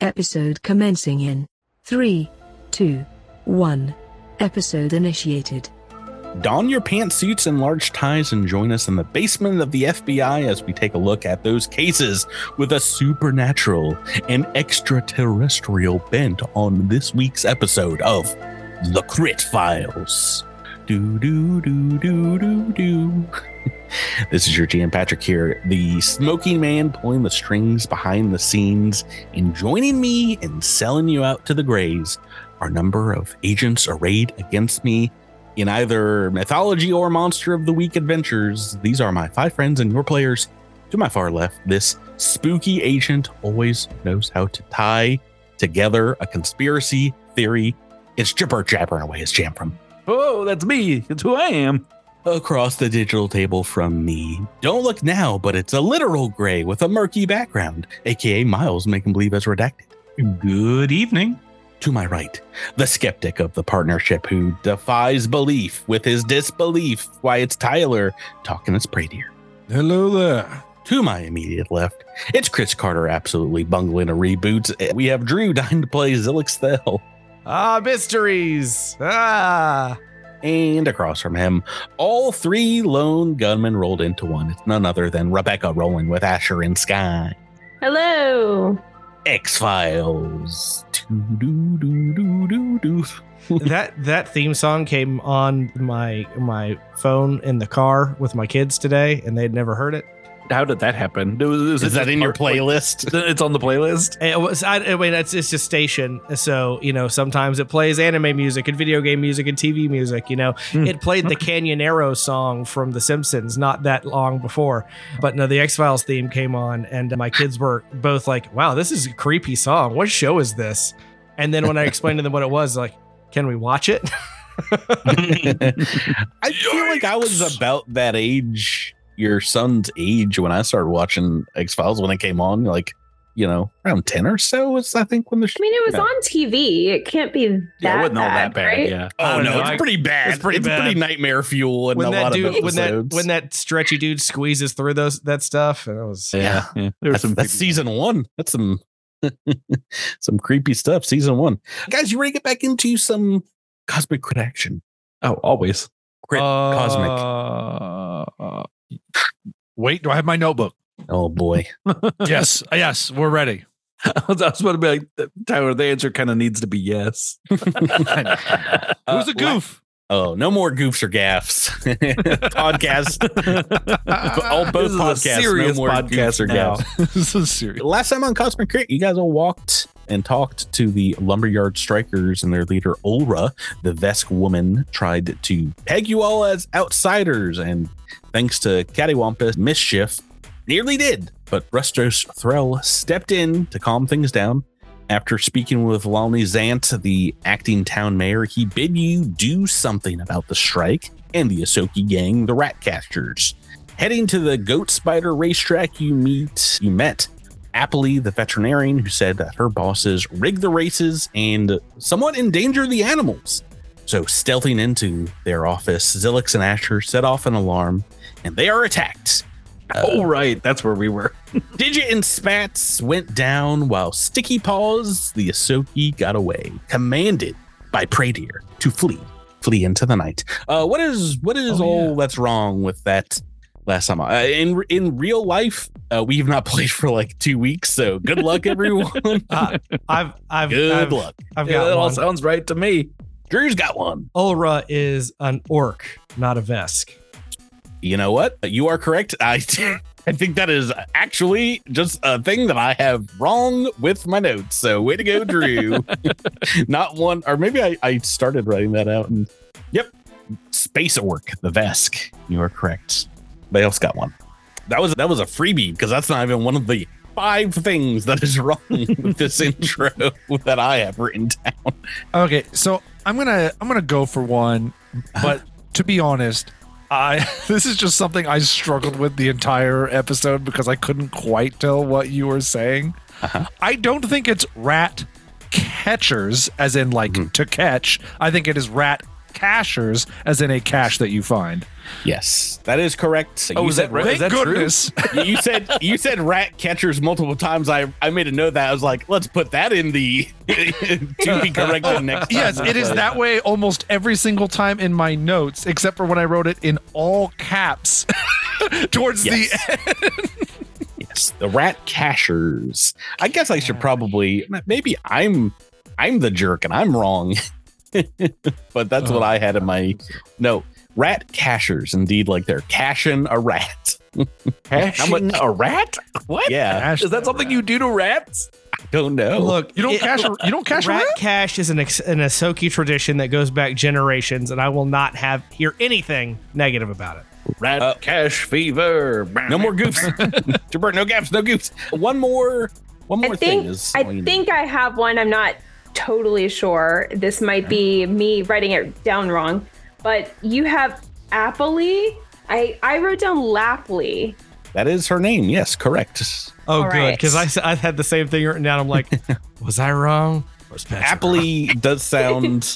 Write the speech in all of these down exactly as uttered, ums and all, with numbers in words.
Episode commencing in three, two, one. Episode initiated. Don your pantsuits and large ties and join us in the basement of the F B I as we take a look at those cases with a supernatural and extraterrestrial bent on this week's episode of The Crit Files. Do, do, do, do, do, do. This is your G M Patrick here, the smoking man pulling the strings behind the scenes, and joining me in selling you out to the Greys are a number of agents arrayed against me in either mythology or monster of the week adventures. These are my five friends and your players. To my far left, this spooky agent always knows how to tie together a conspiracy theory. It's Jibber jabbering away his jam from. Oh, that's me. That's who I am. Across the digital table from me, don't look now, but it's a literal gray with a murky background, aka Miles making believe as redacted. Good evening. To my right, the skeptic of the partnership who defies belief with his disbelief. Why, it's Tyler talking as Pradier. Hello there. To my immediate left, it's Chris Carter absolutely bungling a reboot. We have Drew dying to play Zilix Thel. Ah, mysteries. Ah. And across from him, all three lone gunmen rolled into one. It's none other than Rebecca rolling with Asher and Sky. Hello. X-Files. that that theme song came on my my phone in the car with my kids today, and they'd never heard it. How did that happen? Was, was Is that in your playlist? Like, it's on the playlist. It was. I, I mean, it's it's just station. So you know, sometimes it plays anime music and video game music and T V music. You know, mm. It played the Canyonero song from The Simpsons not that long before. But no, the X-Files theme came on, and my kids were both like, "Wow, this is a creepy song. What show is this?" And then when I explained to them what it was, like, "Can we watch it?" I feel like I was about that age. Your son's age when I started watching X-Files when it came on, like, you know, around ten or so was, I think, when the I mean, it was yeah. on T V. It can't be that yeah, it wasn't bad, all that bad, right? yeah. Oh, no, know. it's I, pretty bad. It's pretty it's bad. pretty nightmare fuel in when a that lot dude, of episodes. When that, when that stretchy dude squeezes through those that stuff, and it was... Yeah, yeah. There that's, some that's season one. That's some some creepy stuff, season one. Guys, you ready to get back into some cosmic crit action? Oh, always. Crit uh, cosmic. Uh, wait, do I have my notebook? Oh, boy. yes, yes, we're ready. I was, I was about to be like, Tyler, the answer kind of needs to be yes. Who's a goof? Oh, no more goofs or gaffs. Podcast. all both This is podcasts. A serious no more podcast goofs or now. gaffs. This is serious. Last time on Cosmic Crit, you guys all walked and talked to the Lumberyard Strikers, and their leader, Ulra, the Vesk woman, tried to peg you all as outsiders, and thanks to Cattywampus mischief, nearly did. But Rustos Threll stepped in to calm things down. After speaking with Lalny Zant, the acting town mayor, he bid you do something about the strike and the Asoki gang, the Ratcasters. Heading to the Goat Spider racetrack, you meet, you met Appley, the veterinarian, who said that her bosses rig the races and somewhat endanger the animals. So stealthing into their office, Zilix and Asher set off an alarm, and they are attacked. Oh, uh, right. That's where we were. Digit and Spats went down while Sticky Paws, the Asoki, got away, commanded by Pradier to flee, flee into the night. Uh, what is what is oh, all yeah. that's wrong with that last time? Uh, in in real life, uh, we've not played for like two weeks, so good luck, everyone. uh, I've I've good I've, luck. I've Yeah, got that all one. sounds right to me. Drew's got one. Ulra is an orc, not a Vesk. You know what? You are correct. I I think that is actually just a thing that I have wrong with my notes. So way to go, Drew. Not one, or maybe I, I started writing that out. And yep, Space Orc, the Vesk. You are correct. They else got one. That was that was a freebie because that's not even one of the five things that is wrong with this intro that I have written down. Okay, so I'm gonna I'm gonna go for one, but to be honest, I this is just something I struggled with the entire episode because I couldn't quite tell what you were saying. Uh-huh. I don't think it's rat catchers, as in like mm-hmm. to catch. I think it is rat cachers, as in a cache that you find. Yes, that is correct. Oh, you is said that right? Thank Is that goodness. true? you said you said rat catchers multiple times. I I made a note of that. I was like, let's put that in the to be corrected next time. Yes, it is that way almost every single time in my notes, except for when I wrote it in all caps towards Yes. the end. Yes, the rat cachers. I guess I should probably maybe I'm I'm the jerk and I'm wrong. But that's what I had in my no. Rat cachers, indeed, like they're caching a rat. Caching a rat? What? Yeah, Cache Is that the something rat. you do to rats? I don't know. Look, You don't it- cache. A, you don't cache a rat rat? cache is an, ex- an Ahsoka tradition that goes back generations, and I will not have hear anything negative about it. Rat Uh, cache fever. no more goofs. Jabert, no gaps, no goofs. One more, one more I thing think is. I think I have one. I'm not totally sure. This might be me writing it down wrong, but you have Appley. I I wrote down Lapley. that is her name. Yes, correct. Oh, All good, right. because I, s- I had the same thing written down. I'm like, was I wrong? Or was Patrick wrong? Appley does sound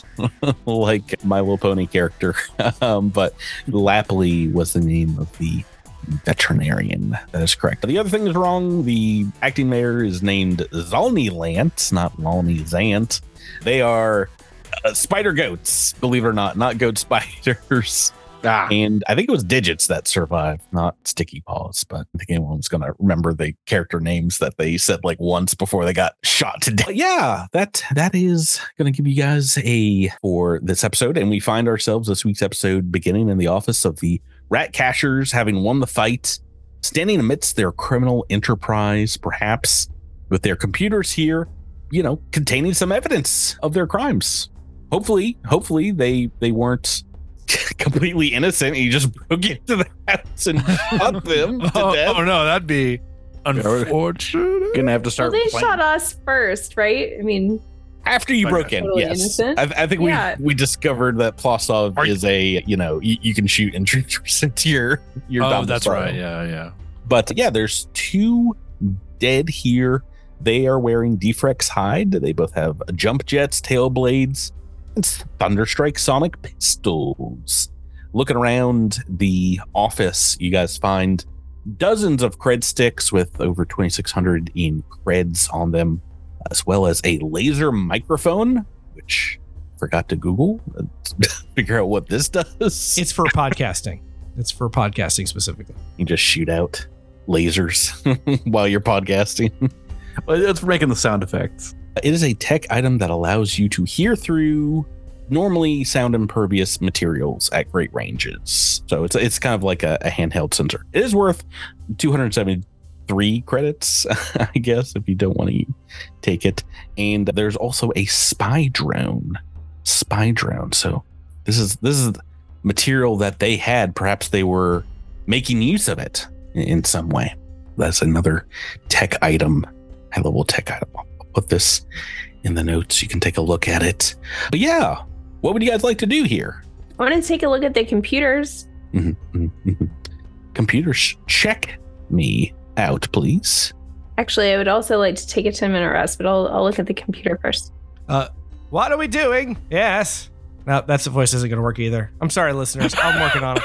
like My Little Pony character, um, but Lapley was the name of the veterinarian. That is correct. The other thing is wrong. The acting mayor is named Zalny Lance, not Lolny Zant. They are uh, spider goats, believe it or not, not goat spiders. Ah. And I think it was Digits that survived, not Sticky Paws. But I think anyone's going to remember the character names that they said like once before they got shot to death. Yeah, that that is going to give you guys a for this episode. And we find ourselves this week's episode beginning in the office of the rat cachers, having won the fight, standing amidst their criminal enterprise, perhaps with their computers here, you know, containing some evidence of their crimes. Hopefully, hopefully they they weren't completely innocent. You just broke into the house and shot them to Oh, death. oh no, that'd be unfortunate. Gonna have to Well, start. they playing. shot us first, right? I mean, After you Like broke in, totally yes. innocent. I, I think Yeah. we we discovered that Plostov Are you- is a, you know, you, you can shoot intruders into your your Oh, domicile. that's right. Yeah, yeah. But yeah, there's two dead here. They are wearing Defrex hide. They both have jump jets, tail blades, and Thunderstrike sonic pistols. Looking around the office, you guys find dozens of cred sticks with over twenty-six hundred in creds on them, as well as a laser microphone, which I forgot to Google, figure out what this does. It's for podcasting. It's for podcasting specifically. You just shoot out lasers while you're podcasting. Well, it's for making the sound effects. It is a tech item that allows you to hear through normally sound impervious materials at great ranges. So it's it's kind of like a, a handheld sensor. It is worth two hundred seventy-three credits, I guess, if you don't want to take it. And there's also a spy drone. Spy drone. So this is this is material that they had. Perhaps they were making use of it in, in some way. That's another tech item, high level tech item. I'll put this in the notes. You can take a look at it. But yeah, what would you guys like to do here? I want to take a look at the computers. Mhm, mhm, mhm. Computers, check me out, please. Actually, I would also like to take a ten minute rest, but I'll, I'll look at the computer first. What are we doing? Yes. No, that's the voice isn't going to work either. I'm sorry, listeners. I'm working on it.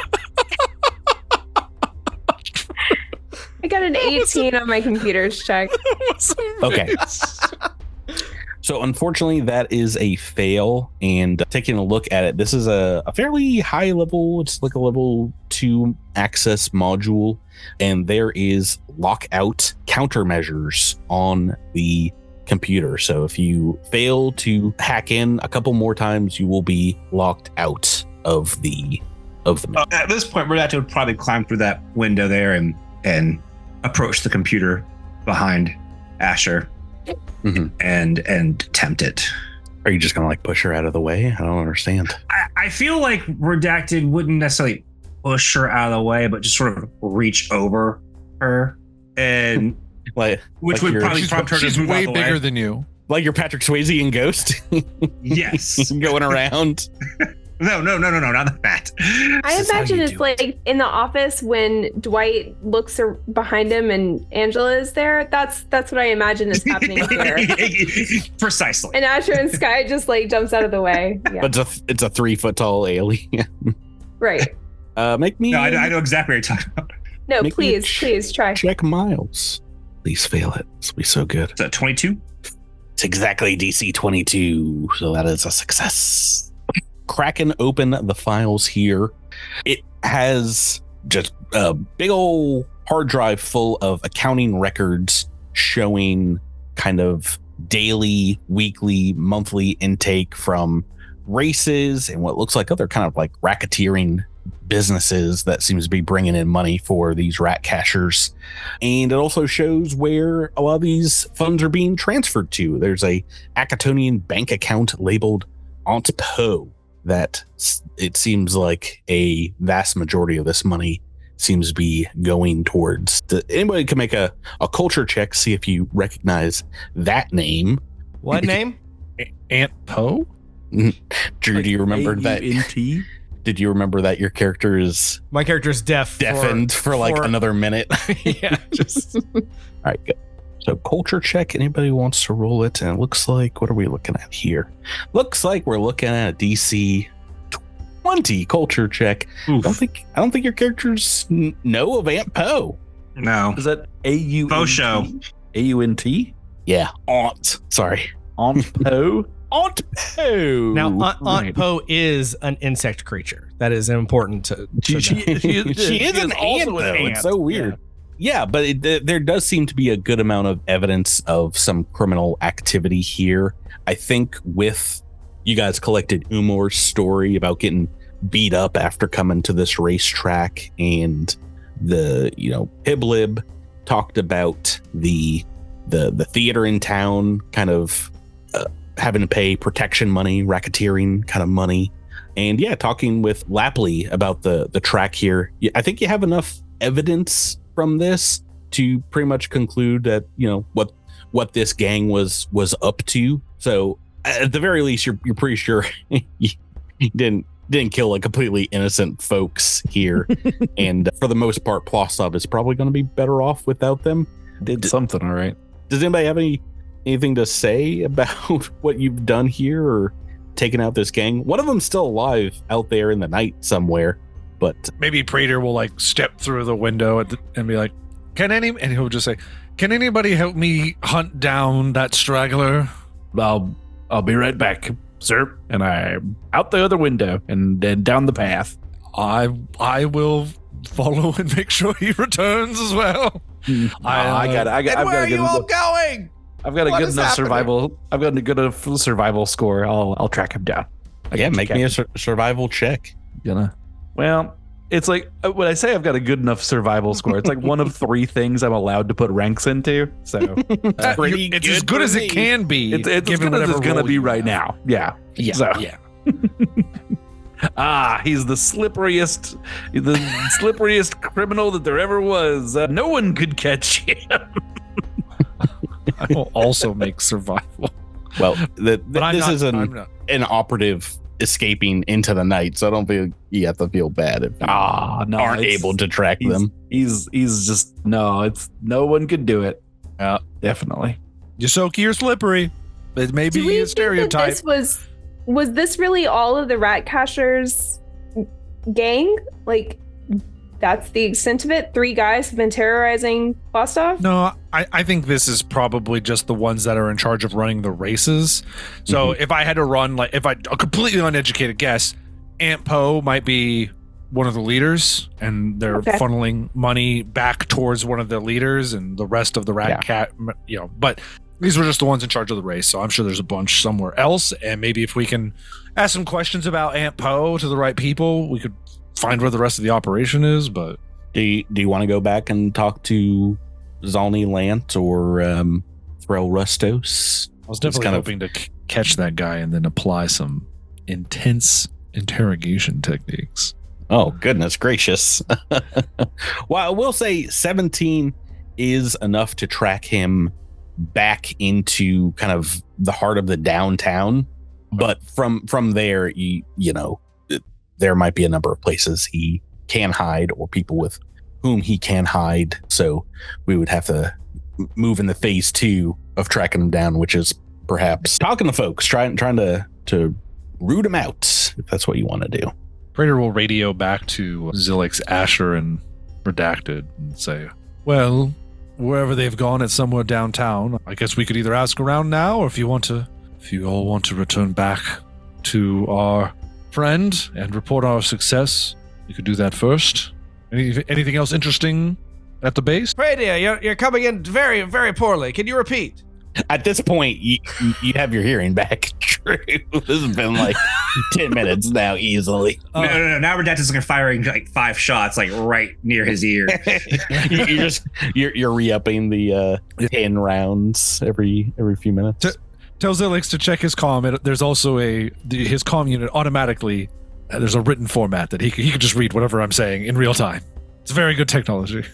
I got an eighteen on my computers check. Okay. So unfortunately, that is a fail. And taking a look at it, this is a, a fairly high level. It's like a level two access module. And there is lockout countermeasures on the computer. So if you fail to hack in a couple more times, you will be locked out of the of the Uh, at this point, we're going to have to probably climb through that window there and and approach the computer behind Asher Mhm. and and tempt it. Are you just gonna like push her out of the way? I don't understand. I, I feel like Redacted wouldn't necessarily push her out of the way, but just sort of reach over her, and Like which Like would you're- probably She's, prompt her she's to move way out the bigger way. than you. like you're Patrick Swayze in Ghost, Yes. going around. No, no, no, no, no, not that. I This is how imagine you it's do like in the office when Dwight looks ar- behind him and Angela is there. That's that's what I imagine is happening here. Precisely. And Asher and Sky just like jumps out of the way. Yeah. But it's a, it's a three foot tall alien. Right. Uh, make me No, I, I know exactly what you're talking about. No, Make me please, ch- please try. check Miles. Please fail it. This will be so good. Is that twenty-two? It's exactly D C twenty-two, so that is a success. Cracking open the files here, it has just a big old hard drive full of accounting records showing kind of daily, weekly, monthly intake from races and what looks like other kind of like racketeering businesses that seems to be bringing in money for these rat cashers. And it also shows where a lot of these funds are being transferred to. There's a Acatonian bank account labeled Aunt Poe that s- it seems like a vast majority of this money seems to be going towards. The, anybody can make a, a culture check, see if you recognize that name. What name? Aunt Poe? Drew, do you remember that? A U N T? Did you remember that your character is My character's deaf. deafened for, like for- another minute? yeah, just All right, good. So culture check, anybody wants to roll it? And it looks like, what are we looking at here? Looks like we're looking at a D C twenty culture check. I don't think I don't think your characters n- know of Aunt Poe. No. Is that A U N T? Faux show. A U N T? Yeah, Aunt. Sorry, Aunt Poe? Aunt Poe. now Aunt, Aunt Right. Poe is an insect creature. That is important to. She, to she, know. she, is, She is an ant, also though. an It's ant. so weird. Yeah, but it, th- there does seem to be a good amount of evidence of some criminal activity here. I think with you guys collected Umor's story about getting beat up after coming to this racetrack, and the you know Piblib talked about the the the theater in town kind of uh, having to pay protection money, racketeering kind of money, and yeah, talking with Lapley about the the track here. Yeah, I think you have enough evidence from this to pretty much conclude that you know what what this gang was was up to. So at the very least, you're you're pretty sure you didn't didn't kill like completely innocent folks here, and for the most part, Plostov is probably going to be better off without them. Did something, all right. Does anybody have any anything to say about what you've done here or taken out this gang? One of them's still alive out there in the night somewhere, but Maybe Prater will like step through the window at the, and be like, "Can any?" And he'll just say, "Can anybody help me hunt down that straggler?" I'll I'll be right back, sir. And I'm out the other window and then down the path. I I will follow and make sure he returns as well. I, I got I got And I've where got are a you good, all going? I've got a What good is enough happening? survival. I've got a good enough survival score. I'll I'll track him down. I yeah, got you, make me a Captain. sur- survival check. Gonna. Well, it's like uh, when I say I've got a good enough survival score, it's like one of three things I'm allowed to put ranks into. So Uh, Pretty you- it's as good good for as me. it can be. it's, it's as given good as whatever it's gonna role be you right have. now. Yeah. Yeah, So- yeah. Ah, he's the slipperiest, the slipperiest criminal that there ever was. Uh, no one could catch him. I will also make survival. Well, the, th- But I'm this not, is an I'm not. an operative escaping into the night, so I don't feel you have to feel bad if you Ah, no, aren't it's- able to track he's, them. He's he's just no. It's no one could do it. Yeah, definitely. You're soaky or slippery. It may Do be we a think that stereotype. this was was this really all of the rat cashers gang? Like that's the extent of it? Three guys have been terrorizing Plostov? No, I, I think this is probably just the ones that are in charge of running the races. So if I had to run, like, if I a completely uneducated guess, Aunt Poe might be one of the leaders, and they're Okay. funneling money back towards one of the leaders, and the rest of the rat Yeah. cat, you know. But these were just the ones in charge of the race, so I'm sure there's a bunch somewhere else. And maybe if we can ask some questions about Aunt Poe to the right people, we could find where the rest of the operation is. But Do you, do you want to go back and talk to Zalny Lant or um, Threll Rustos? I was definitely kind of- hoping to c- catch that guy and then apply some intense interrogation techniques. Oh, goodness gracious. Well, I will say seventeen is enough to track him back into kind of the heart of the downtown. But from from there, you, you know, there might be a number of places he can hide or people with whom he can hide. So we would have to move into phase two of tracking him down, which is perhaps talking to folks, trying trying to to root him out, if that's what you want to do. Praetor will radio back to Zilix, Asher, and Redacted and say, well, wherever they've gone, it's somewhere downtown. I guess we could either ask around now, or if you want to, if you all want to return back to our friend and report our success, you could do that first. Any, anything else interesting at the base? Praetor, you're, you're coming in very, very poorly. Can you repeat? At this point, you, you have your hearing back. True. This has been like ten minutes now, easily. No, no, no. Now Redacted's like firing like five shots, like right near his ear. you're just you're you're re-upping the uh, ten rounds every every few minutes. T- Tell Zilix to check his comm. It, there's also a the, his comm unit automatically. Uh, there's a written format that he can, he can just read whatever I'm saying in real time. It's very good technology.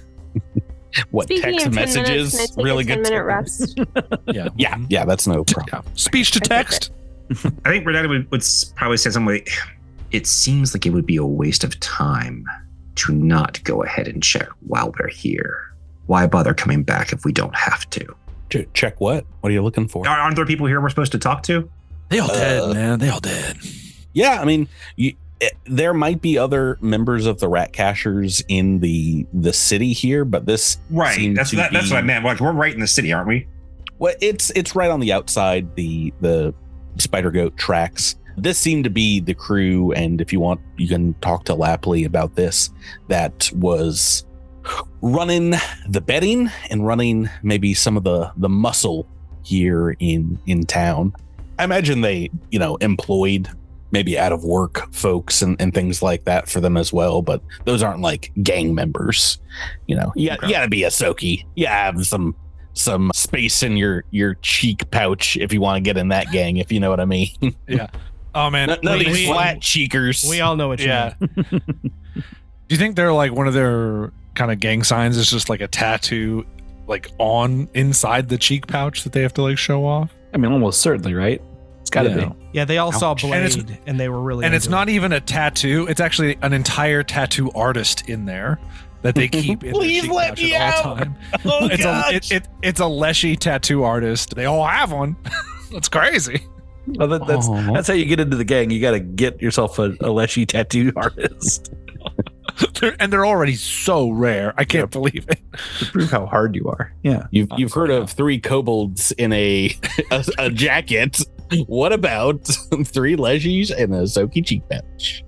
What, Speaking text of ten messages? minutes, can I take Really a ten good. minute rest. Yeah, Yeah, yeah, that's no problem. yeah. Speech to text. I think Redacted would, would s- probably say something like, it seems like it would be a waste of time to not go ahead and check while we're here. Why bother coming back if we don't have to? Ch- Check what? What are you looking for? Aren't there people here we're supposed to talk to? They all Uh, dead, man. They all dead. Yeah, I mean, you, it, there might be other members of the Rat Cashers in the the city here, but this Right. seemed That's to that, that's be- what I meant. Like, we're right in the city, aren't we? Well, it's it's right on the outside the the Spider Goat tracks. This seemed to be the crew, and if you want, you can talk to Lapley about this. That was running the betting and running maybe some of the the muscle here in in town. I imagine they, you know, employed maybe out of work folks and, and things like that for them as well, but those aren't like gang members. You know, you, got, you gotta be a Soki. You have some some space in your your cheek pouch if you want to get in that gang, if you know what I mean. Yeah. Oh man. None of we- these we- flat cheekers. We all know what you Yeah. mean. Do you think they're like one of their kind of gang signs is just like a tattoo, like on inside the cheek pouch that they have to like show off? I mean, almost certainly, right? It's got to Yeah. be. Yeah, they all saw Ouch. Blade, And and, it's- they were really And it's into not it. even a tattoo. It's actually an entire tattoo artist in there that they keep in Please their cheek let pouch me at all out. time. Oh, It's a gosh. it, it, it's a Leshy tattoo artist. They all have one. That's crazy. Well, that, that's Aw. that's how you get into the gang. You got to get yourself a, a Leshy tattoo artist They're, and they're already so rare. I can't believe it. to prove how hard you are. Yeah. You've you've heard of three kobolds in a a, a jacket. What about three Leshies and a Soki cheek pouch?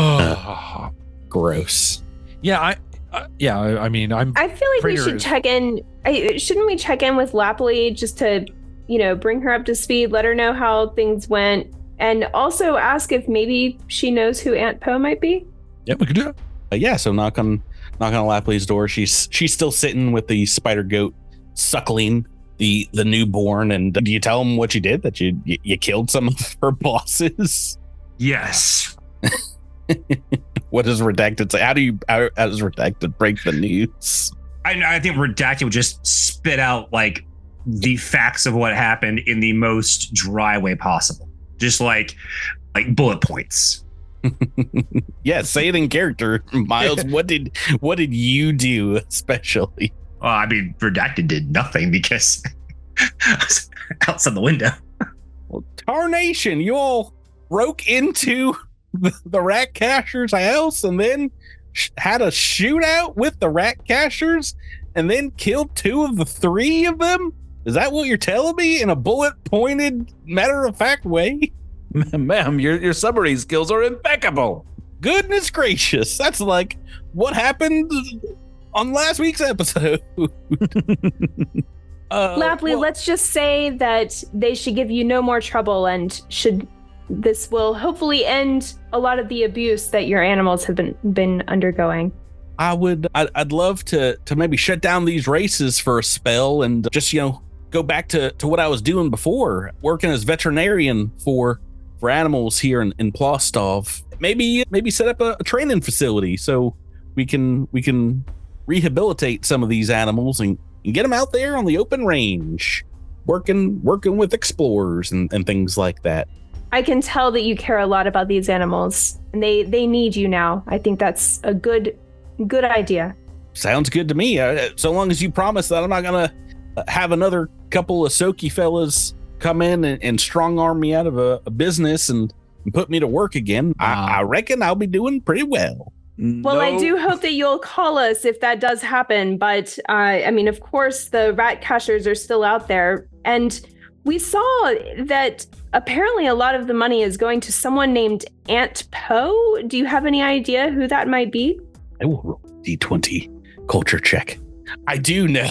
Oh, Gross. yeah. I uh, yeah. I, I mean, I'm I feel like we Praetor should is- check in. I, shouldn't we check in with Lapley just to, you know, bring her up to speed, let her know how things went, and also ask if maybe she knows who Aunt Poe might be? yeah. We could do it. Uh, yeah, so knock on knock on Lapley's door. She's she's still sitting with the spider goat suckling the the newborn. And do you tell him what you did? That you you, you killed some of her bosses? Yes. What does Redacted say? How do you how, how does Redacted break the news? I, I think Redacted would just spit out like the facts of what happened in the most dry way possible. Just like like bullet points. Yeah, say it in character, Miles. what did what did you do especially? Well, I mean, Redacted did nothing because I was outside the window. Well, tarnation, you all broke into the, the rat cashers' house and then sh- had a shootout with the rat cashers and then killed two of the three of them? Is that what you're telling me in a bullet pointed, matter of fact way? Ma'am, your your summary skills are impeccable. Goodness gracious. That's like what happened on last week's episode. uh, Lapley, well- let's just say that they should give you no more trouble, and should this will hopefully end a lot of the abuse that your animals have been been undergoing. I would I'd, I'd love to to maybe shut down these races for a spell and just, you know, go back to to what I was doing before, working as veterinarian for for animals here in, in Plostov. Maybe maybe set up a, a training facility so we can we can rehabilitate some of these animals and, and get them out there on the open range, working working with explorers and, and things like that. I can tell that you care a lot about these animals, and they, they need you now. I think that's a good good idea. Sounds good to me. Uh, so long as you promise that I'm not gonna have another couple of Soki fellas come in and, and strong arm me out of a, a business and, and put me to work again. Uh, I, I reckon I'll be doing pretty well. Well, no. I do hope that you'll call us if that does happen. But uh, I mean, of course, the rat cashers are still out there. And we saw that apparently a lot of the money is going to someone named Aunt Poe. Do you have any idea who that might be? I will roll D twenty culture check. I do know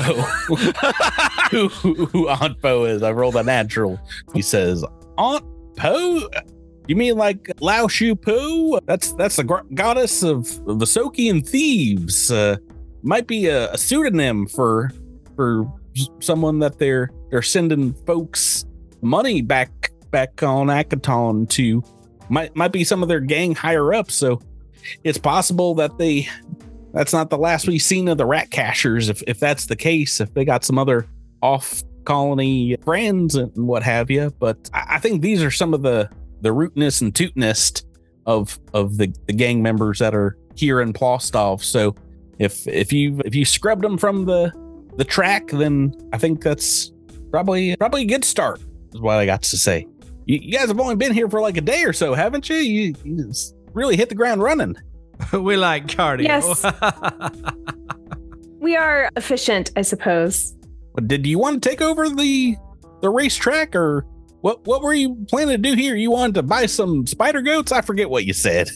who, who, who Aunt Poe is. I rolled a natural. He says, Aunt Poe? You mean like Lao Shu Po? That's that's the gr- goddess of the Soki and thieves. Uh, might be a, a pseudonym for for someone that they're they're sending folks money back back on Akaton to. Might might be some of their gang higher up. So it's possible that they that's not the last we've seen of the rat cashers. If if that's the case, if they got some other off colony friends and what have you. But I, I think these are some of the the rootness and tootness of of the, the gang members that are here in Plostov. So if if you if you scrubbed them from the the track, then I think that's probably probably a good start, is what I got to say. You, you guys have only been here for like a day or so, haven't you? You, you just really hit the ground running. We like cardio. Yes. We are efficient, I suppose. But did you want to take over the the racetrack, or What what were you planning to do here? You wanted to buy some spider goats? I forget what you said.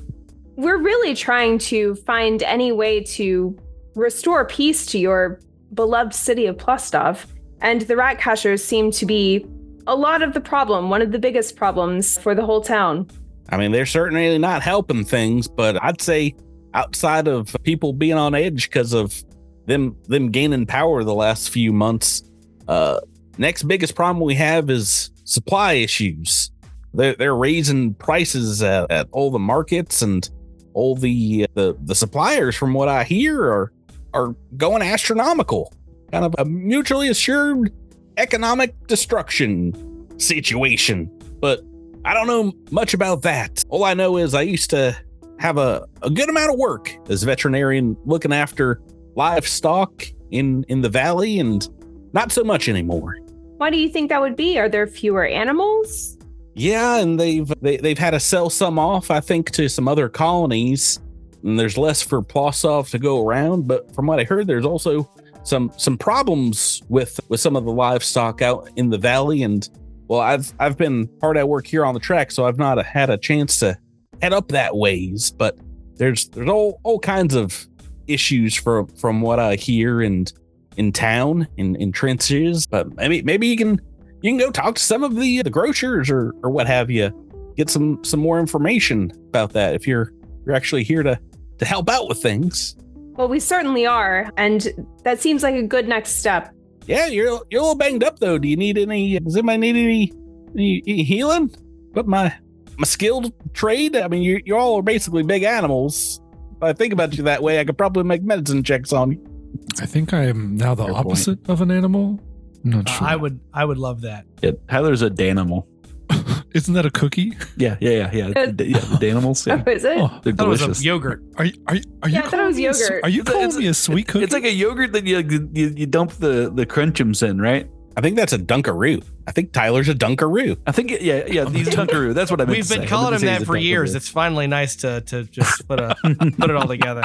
We're really trying to find any way to restore peace to your beloved city of Plostov. And the rat cashers seem to be a lot of the problem, one of the biggest problems for the whole town. I mean, they're certainly not helping things, but I'd say outside of people being on edge because of them them gaining power the last few months, uh, next biggest problem we have is supply issues. They're, they're raising prices at, at all the markets, and all the, the the suppliers, from what I hear, are are going astronomical. Kind of a mutually assured economic destruction situation. But I don't know much about that. All I know is I used to have a, a good amount of work as a veterinarian looking after livestock in, in the valley, and not so much anymore. Why do you think that would be? Are there fewer animals? Yeah, and they've they, they've had to sell some off, I think, to some other colonies, and there's less for Plostov to go around. But from what I heard, there's also some some problems with with some of the livestock out in the valley. And well, I've I've been hard at work here on the track, so I've not had a chance to head up that ways. But there's there's all all kinds of issues from from what I hear and in town, in in trenches. But maybe maybe you can you can go talk to some of the the grocers or or what have you, get some some more information about that if you're you're actually here to to help out with things. Well, we certainly are, and that seems like a good next step. Yeah, you're you're a little banged up though. Do you need any? Does anybody need any, any, any healing? But my my skilled trade. I mean, you you all are basically big animals. If I think about you that way, I could probably make medicine checks on you. I think I am now the Fair opposite of an animal. I'm not Uh, sure. I would I would love that. Yeah, Tyler's a Danimal. Isn't that a cookie? Yeah, yeah, yeah, yeah. Uh, D- yeah the Danimals. Yeah. Oh, is it? Oh, They're That was delicious. a yogurt. are you are you, are you Yeah, I thought it calling was me a s- yogurt. Are you It's a- calling it's me a sweet cookie? It's like a yogurt that you you, you dump the the crunchums in, right? I think that's a Dunkaroo. I think Tyler's a Dunkaroo. I think it- yeah, yeah. He's Dunkaroo. That's what I meant We've to been say. I calling meant him to say that he's a for years. Dunkaroo. It's finally nice to to just put a put it all together.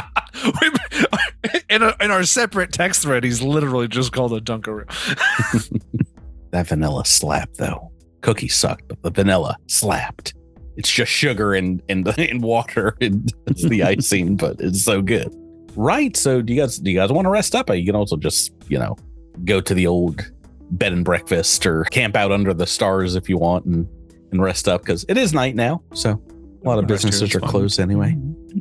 in, a, in our separate text thread, he's literally just called a Dunkaroo. That vanilla slapped though. Cookie sucked, but the vanilla slapped. It's just sugar and and, and water, and it's the icing, but it's so good. Right. So do you guys do you guys want to rest up? You can also just, you know, go to the old bed and breakfast or camp out under the stars if you want and, and rest up, because it is night now. So a lot of Rest here businesses is are fun. closed anyway.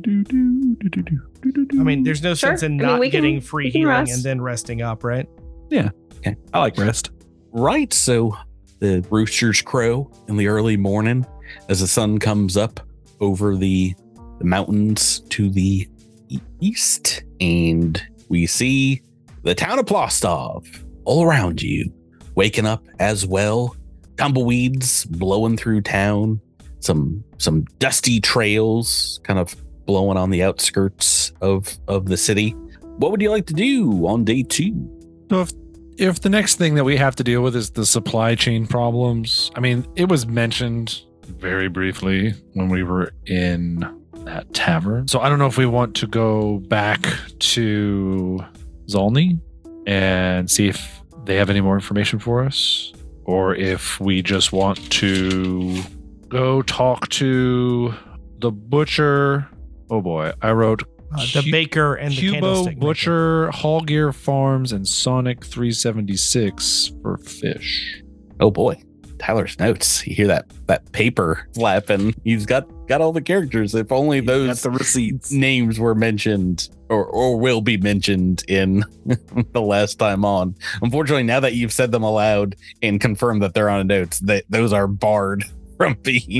I mean, there's no Sure. sense in I mean, not we can- getting free we can healing rest. and then resting up, right? I like rest. Right. So the roosters crow in the early morning as the sun comes up over the, the mountains to the e- east. And we see the town of Plostov all around you, waking up as well. tumbleweeds blowing through town, some some dusty trails kind of blowing on the outskirts of of the city. What would you like to do on day two? So if if the next thing that we have to deal with is the supply chain problems, I mean, it was mentioned very briefly when we were in that tavern. So I don't know if we want to go back to Zolny and see if they have any more information for us, or if we just want to go talk to the butcher. Oh boy, I wrote Uh, the Cu- baker and the Cubo candlestick maker. Butcher, Hallgear Farms, and Sonic three seventy-six for fish. Oh boy, Tyler's notes. You hear that that paper flapping. He's got got all the characters. If only those Got the receipts. names were mentioned or or will be mentioned in the last time on. Unfortunately, now that you've said them aloud and confirmed that they're on notes, that those are barred from being.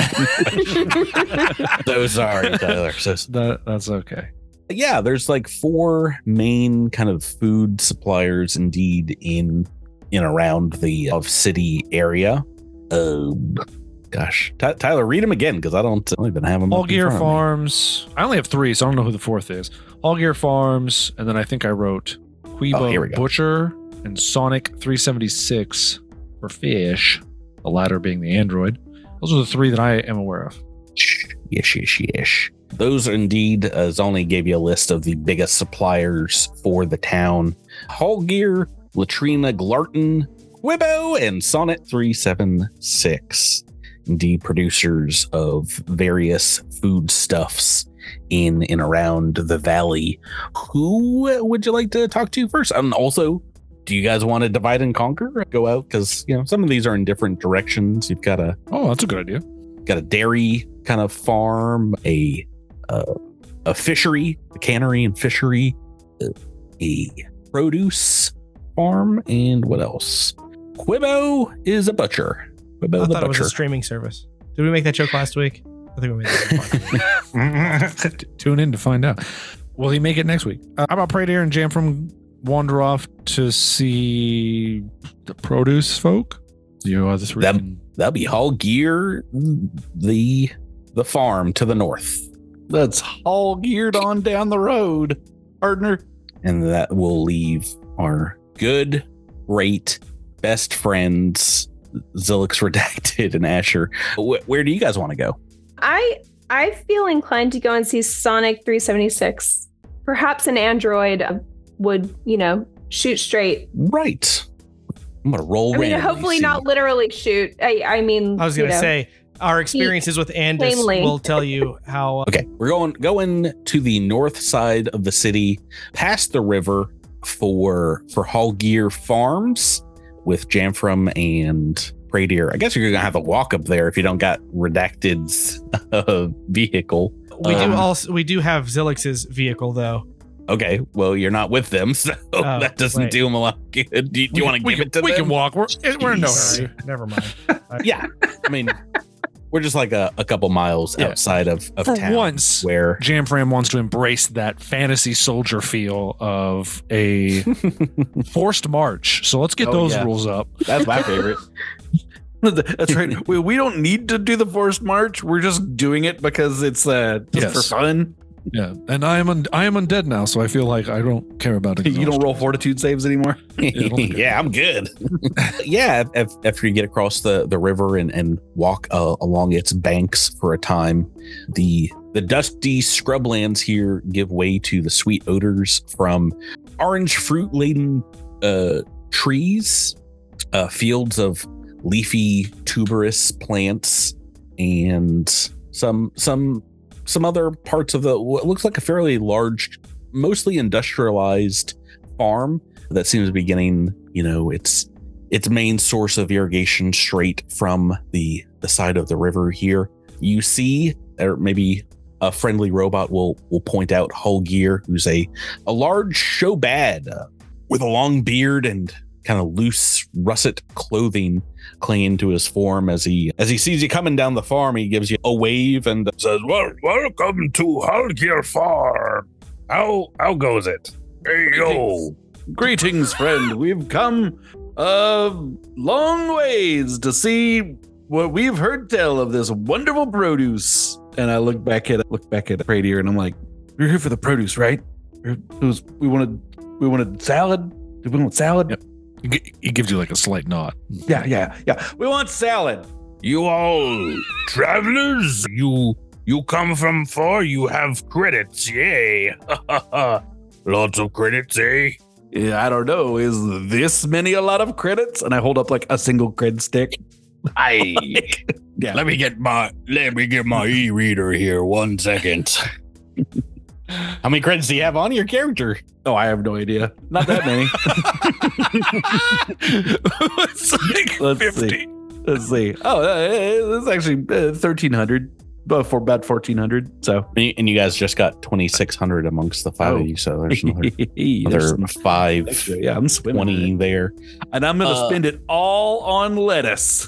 So sorry, Tyler. So That that's okay. yeah, there's like four main kind of food suppliers indeed in in around the of city area. Um, gosh, Ty- Tyler, read them again because I don't, I don't even have them. up in Hallgear front of me. Farms. I only have three, so I don't know who the fourth is. Hallgear Farms, and then I think I wrote Quebo Oh, here we go. Butcher and Sonic three seventy-six for fish. The latter being the android. Those are the three that I am aware of. Yes, yes, yes. Those are indeed, uh, Zolny gave you a list of the biggest suppliers for the town. Hallgear, Latrina Glarton, Quibbo, and Sonnet three seventy-six. Indeed, producers of various foodstuffs in and around the valley. Who would you like to talk to first? And also, do you guys want to divide and conquer? Go out because you know some of these are in different directions. You've got a Oh, that's a good idea. got a dairy kind of farm, a uh, a fishery, a cannery and fishery, uh, a produce farm, and what else? Quibbo is a butcher. Quibbo I the thought it was a butcher. streaming service. Did we make that joke last week? I think we made that joke. T- Tune in to find out. Will he make it next week? Uh, how about Pradair and Jamfram wander off to see the produce folk? You other three. Them- can- That'll be Hallgear, the the farm to the north, That's all geared on down the road, partner. and that will leave our good, great, best friends, Zilix Redacted and Asher. Wh- where do you guys want to go? I I feel inclined to go and see Sonic three seventy-six. Perhaps an android would, you know, shoot straight. Right. I'm gonna roll. I mean, randomly, hopefully see. not literally shoot. I I mean, I was you gonna know. say our experiences with Andis plainly. will tell you how. Uh, Okay, we're going going to the north side of the city, past the river for for Hallgear Farms with Jamfram and Pradier. I guess you're gonna have to walk up there if you don't got Redacted's uh, vehicle. we Um, do also we do have Zilix's vehicle though. Okay, well you're not with them, so Oh, that doesn't wait. do them a lot of good. Do you, we want to can- we give can, it to we them? can walk. We're, we're in no Jeez. hurry. Sorry, never mind. Yeah, I mean, we're just like a, a couple miles Yeah. outside of, of For town. once, where Jamfram wants to embrace that fantasy soldier feel of a forced march. So let's get Oh, those yeah. rules up. that's my favorite. That's right. We, we don't need to do the forced march. We're just doing it because it's uh just Yes. for fun. Yeah, and I am un- I am undead now, so I feel like I don't care about it. You don't roll fortitude saves anymore. Yeah, I'm good. Yeah, if, after you get across the, the river and, and walk uh, along its banks for a time, the the dusty scrublands here give way to the sweet odors from orange fruit laden uh, trees, uh, fields of leafy tuberous plants, and some some some other parts of the what looks like a fairly large, mostly industrialized farm that seems to be getting, you know, its its main source of irrigation straight from the the side of the river here. You see, or maybe a friendly robot will will point out Hallgear, who's a a large showbad uh, with a long beard and kind of loose russet clothing clinging to his form. As he as he sees you coming down the farm, he gives you a wave and says, "Well, welcome to Hallgear Farm. How how goes it? Hey yo." Greetings, friend. We've come uh, long ways to see what we've heard tell of this wonderful produce. And I look back at look back at Radier, and I'm like, "You're here for the produce, right? It was, we wanted we wanted salad. Did we want salad? Yep. He gives you like a slight nod. Yeah, yeah, yeah. We want salad. You all travelers, you you come from far, you have credits, yay. Lots of credits, eh? Yeah, I don't know. Is this many a lot of credits? And I hold up like a single cred stick. I Yeah. let me get my let me get my e-reader here one second. How many credits do you have on your character? Oh, I have no idea. Not that many. It's like Let's fifty. see. Let's see. Oh, uh, it's actually uh, thirteen hundred, but for about fourteen hundred. So, And you guys just got twenty-six hundred amongst the five Oh. of you, so there's another, There's another some five extra. Yeah, I'm swimming. twenty in it. there. And I'm going to Uh, spend it all on lettuce.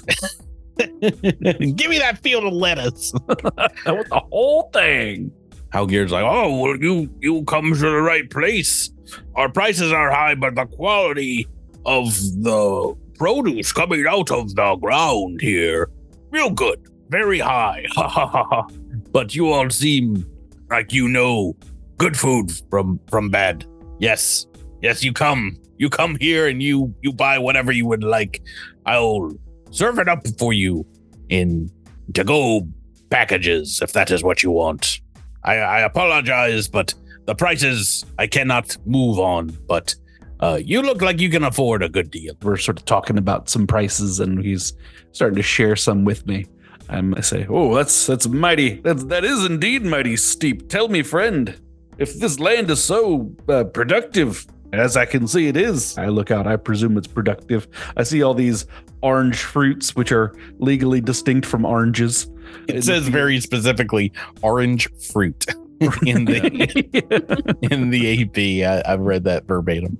Give me that field of lettuce. I want the whole thing. Halgear's like, oh, well, you you come to the right place. Our prices are high, but the quality of the produce coming out of the ground here, real good, very high. Ha ha ha ha. But you all seem like you know good food from from bad. Yes, yes, you come, you come here and you you buy whatever you would like. I'll serve it up for you in to-go packages if that is what you want. I, I apologize, but the prices I cannot move on. But uh, you look like you can afford a good deal. We're sort of talking about some prices, and he's starting to share some with me. And I say, "Oh, that's that's mighty. That's that is indeed mighty steep. Tell me, friend, if this land is so uh, productive, as I can see it is." I look out. I presume it's productive. I see all these orange fruits, which are legally distinct from oranges. It says very specifically orange fruit in the in the A P. I, I've read that verbatim.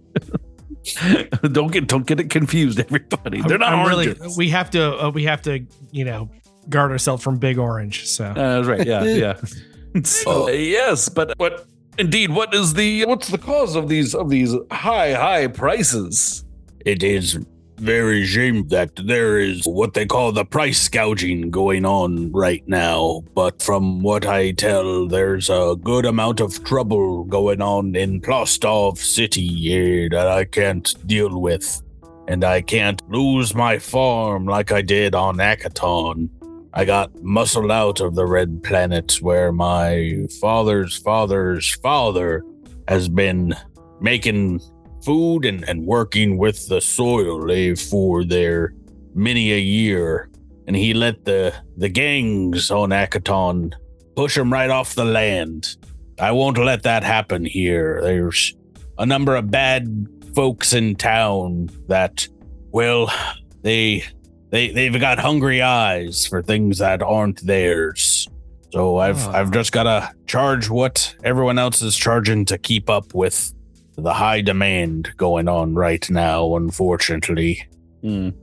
don't get don't get it confused, everybody. They're not I'm oranges. really. We have to. Uh, we have to. You know, guard ourselves from Big Orange. So Uh, that's right. Yeah, yeah. So, Oh. yes, but what indeed? What is the what's the cause of these of these high high prices? It is very shame that there is what they call the price gouging going on right now. But from what I tell, there's a good amount of trouble going on in Plostov City here that I can't deal with. And I can't lose my farm like I did on Akaton. I got muscled out of the Red Planet where my father's father's father has been making food and, and working with the soil eh, for their many a year. And he let the, the gangs on Akaton push him right off the land. I won't let that happen here. There's a number of bad folks in town that, well, they they they've got hungry eyes for things that aren't theirs. So I've Oh. I've just gotta charge what everyone else is charging to keep up with the high demand going on right now, unfortunately. It,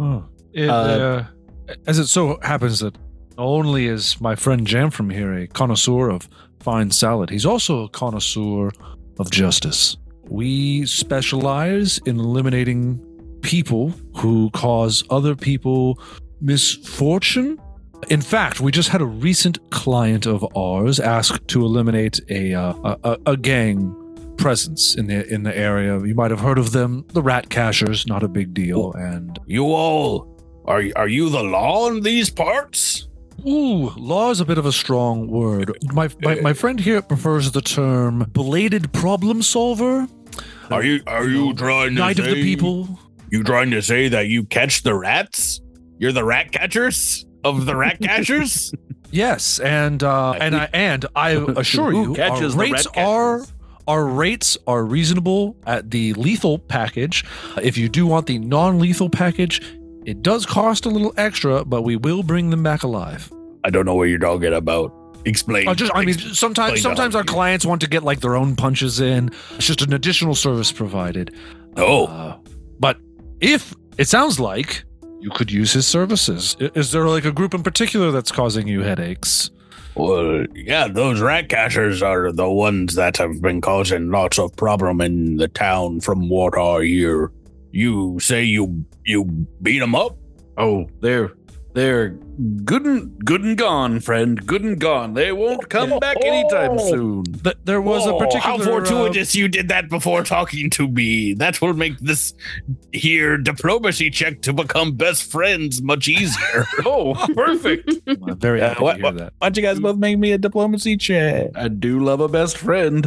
Uh, uh, as it so happens that not only is my friend Jam from here a connoisseur of fine salad, he's also a connoisseur of justice. We specialize in eliminating people who cause other people misfortune. In fact, we just had a recent client of ours ask to eliminate a uh, a, a gang presence in the in the area. You might have heard of them, the Rat Cashers. Not a big deal. And You all, are are you the law in these parts? ooh, law is a bit of a strong word. My my, my friend here prefers the term belated problem solver, Are you are you trying to guide say, of the people. You trying to say that you catch the rats? You're the rat catchers of the rat catchers? Yes, and uh, and I and I assure Who you, our catches the rates rat are catchers? our rates are reasonable at the lethal package. If you do want the non-lethal package, it does cost a little extra, but we will bring them back alive. I don't know what you're talking about. Explain. Uh, just, I mean, Ex- sometimes explain sometimes to our me. clients want to get like their own punches in. It's just an additional service provided. Oh, Uh, but if it sounds like you could use his services, I- is there like a group in particular that's causing you headaches? well, yeah, those rat catchers are the ones that have been causing lots of problem in the town from what I hear. You say you you beat them up? Oh, they're they're good and good and gone, friend. Good and gone. They won't come back anytime soon. Th- there was a Whoa, particular. How uh, fortuitous you did that before talking to me. That will make this here diplomacy check to become best friends much easier. Oh, perfect. I'm very Uh, happy what- to hear that. Why don't you guys both make me a diplomacy check? I do love a best friend.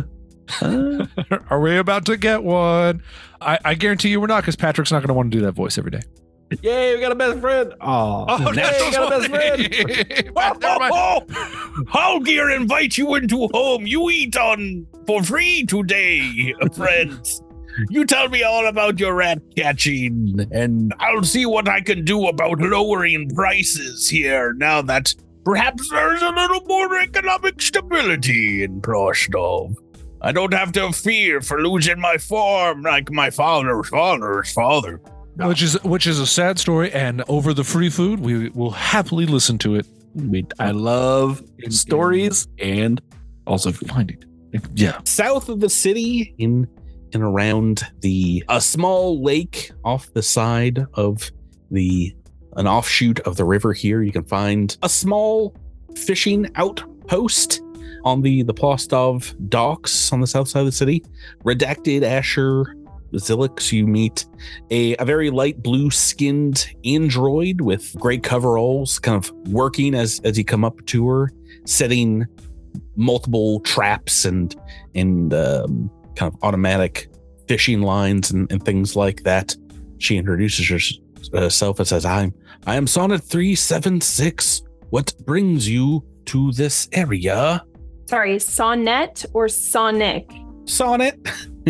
Are we about to get one? I, I guarantee you we're not, because Patrick's not going to want to do that voice every day. Yay, we got a best friend. Oh, Oh, that's we got a best friend. Oh, oh, oh. How gear invite you into home? You eat on for free today, friends. You tell me all about your rat catching, and I'll see what I can do about lowering prices here now that perhaps there's a little more economic stability in Prostov. I don't have to fear for losing my farm like my father's father's father. Which is which is a sad story, and over the free food, we will happily listen to it. We, I love stories and also Finding, yeah. South of the city, in and around the a small lake off the side of the an offshoot of the river here, you can find a small fishing outpost on the the Plostov docks on the south side of the city. Redacted Asher Zilix, you meet a, a very light blue skinned android with gray coveralls, kind of working as as you come up to her, setting multiple traps and and um, kind of automatic fishing lines and, and things like that. She introduces herself and says, "I'm I am Sonnet three seven six. What brings you to this area?" Sorry, sonnet or sonic? Sonnet.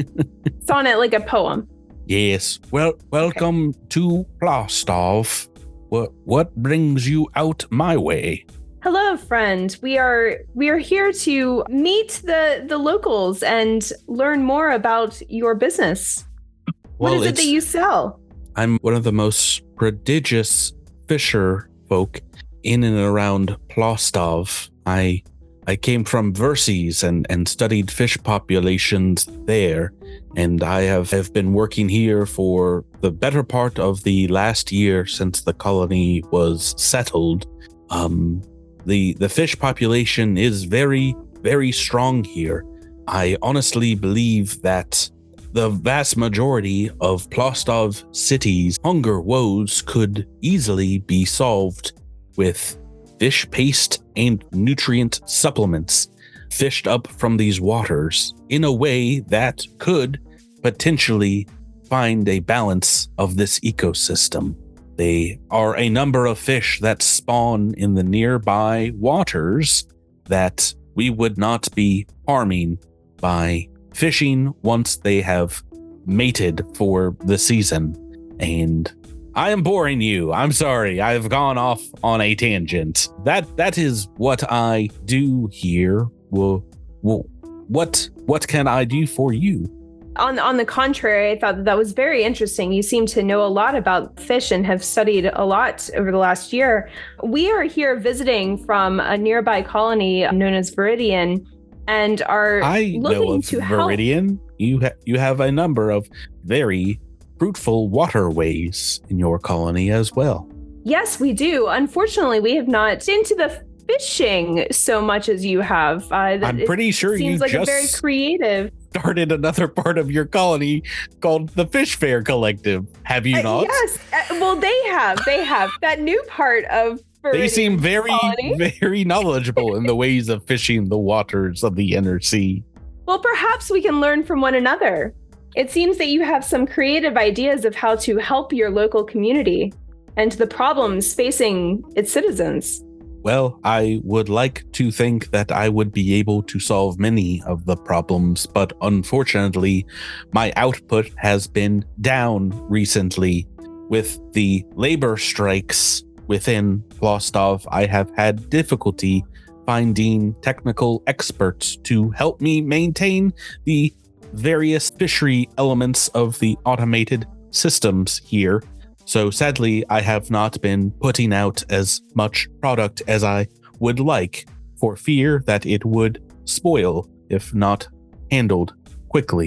Sonnet, like a poem. Yes. Well, welcome to Plostov. What what brings you out my way? Hello, friend. We are we are here to meet the the locals and learn more about your business. What Well, is it it's- that you sell? I'm one of the most prodigious fisher folk in and around Plostov. I I came from Verces and, and studied fish populations there, and I have, have been working here for the better part of the last year since the colony was settled. Um, the the fish population is very, very strong here. I honestly believe that the vast majority of Plostov city's hunger woes could easily be solved with fish paste and nutrient supplements fished up from these waters in a way that could potentially find a balance of this ecosystem. They are a number of fish that spawn in the nearby waters that we would not be harming by fishing once they have mated for the season. And I am boring you. I'm sorry. I've gone off on a tangent. That that is what I do here. Well, well what what can I do for you? On on the contrary, I thought that, that was very interesting. You seem to know a lot about fish and have studied a lot over the last year. We are here visiting from a nearby colony known as Viridian, and are I looking know of to help. Viridian. You ha- you have a number of very fruitful waterways in your colony as well. Yes, we do. Unfortunately, we have not into the fishing so much as you have. Uh, I'm it pretty sure you seems like a very just creative. started another part of your colony called the Fish Fair Collective. Have you Uh, not? yes. Uh, well, they have. They have that new part of. They Viridian seem very, colony. very knowledgeable in the ways of fishing the waters of the inner sea. Well, perhaps we can learn from one another. It seems that you have some creative ideas of how to help your local community and the problems facing its citizens. Well, I would like to think that I would be able to solve many of the problems, but unfortunately, my output has been down recently. With the labor strikes within Plostov, I have had difficulty finding technical experts to help me maintain the various fishery elements of the automated systems here. So sadly, I have not been putting out as much product as I would like for fear that it would spoil if not handled quickly.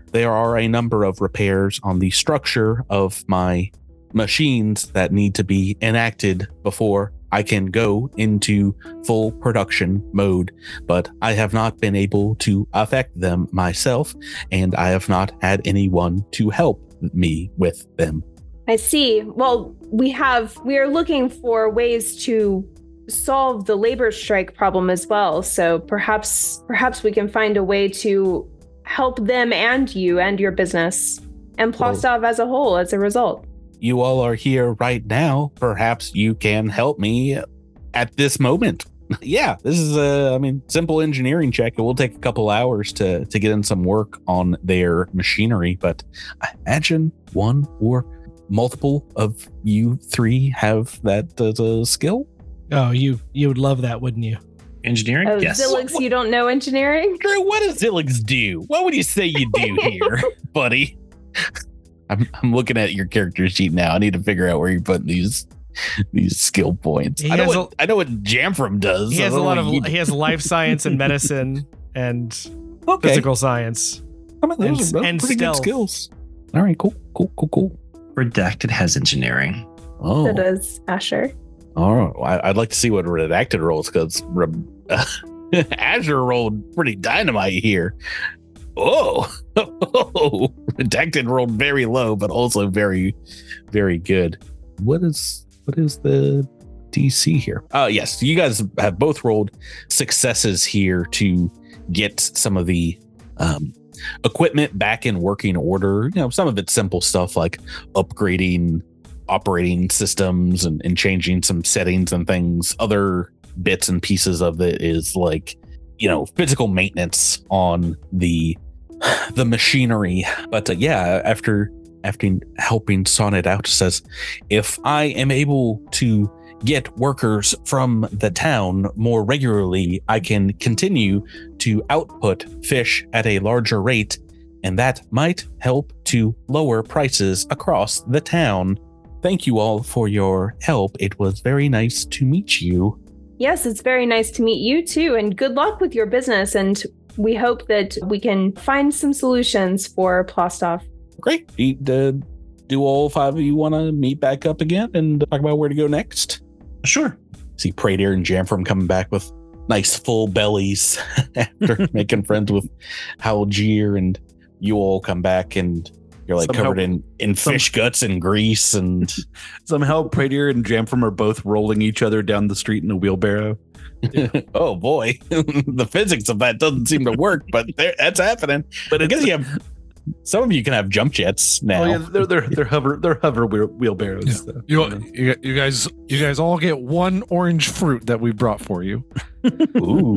there are a number of repairs on the structure of my machines that need to be enacted before I can go into full production mode, but I have not been able to affect them myself, and I have not had anyone to help me with them. I see. Well, we have, we are looking for ways to solve the labor strike problem as well. So perhaps, perhaps we can find a way to help them and you and your business and Plostov as a whole as a result. You all are here right now. Perhaps you can help me at this moment. Yeah, this is a, I mean, simple engineering check. It will take a couple hours to, to get in some work on their machinery, but I imagine one or multiple of you three have that uh, skill. Oh, you you would love that, wouldn't you? Engineering? Oh, Yes. Zilix, you don't know engineering? Drew, what does Zilix do? What would you say you do here, buddy? I'm, I'm looking at your character sheet now. I need to figure out where you're putting these these skill points. He I know, has what, a- I know what Jamfram does. He I has a don't lot know of what you he do. has life science and medicine and okay. physical science. I mean, those and- are both and pretty stealth. good skills. All right, cool, cool, cool, cool. Redacted has engineering. Oh, So does Asher. all right. Well, I, I'd like to see what redacted rolls because uh, Azure rolled pretty dynamite here. Oh, oh, redacted rolled very low, but also very, very good. What is what is the D C here? Oh, yes, you guys have both rolled successes here to get some of the um, equipment back in working order. You know, some of it's simple stuff like upgrading operating systems and, and changing some settings and things. Other bits and pieces of it is like, you know, physical maintenance on the the machinery. But uh, yeah, after after helping Sonnet out, says, if I am able to get workers from the town more regularly, I can continue to output fish at a larger rate, and that might help to lower prices across the town. Thank you all for your help. It was very nice to meet you. Yes, it's very nice to meet you too, and good luck with your business. And we hope that we can find some solutions for Plostov. Great. Uh, do all five of you want to meet back up again and talk about where to go next? Sure. See Praetor and Jamfram coming back with nice full bellies after making friends with Halgier, and you all come back and you're like Somehow- covered in, in some- fish guts and grease and Somehow Praetor and Jamfram are both rolling each other down the street in a wheelbarrow. oh boy, the physics of that doesn't seem to work, but there, that's happening. But I guess you have some of you can have jump jets now. Oh yeah, they're they're they're hover they're hover wheel- wheelbarrows. Yeah. so, You, you know. you, you guys, you guys all get one orange fruit that we brought for you. Ooh,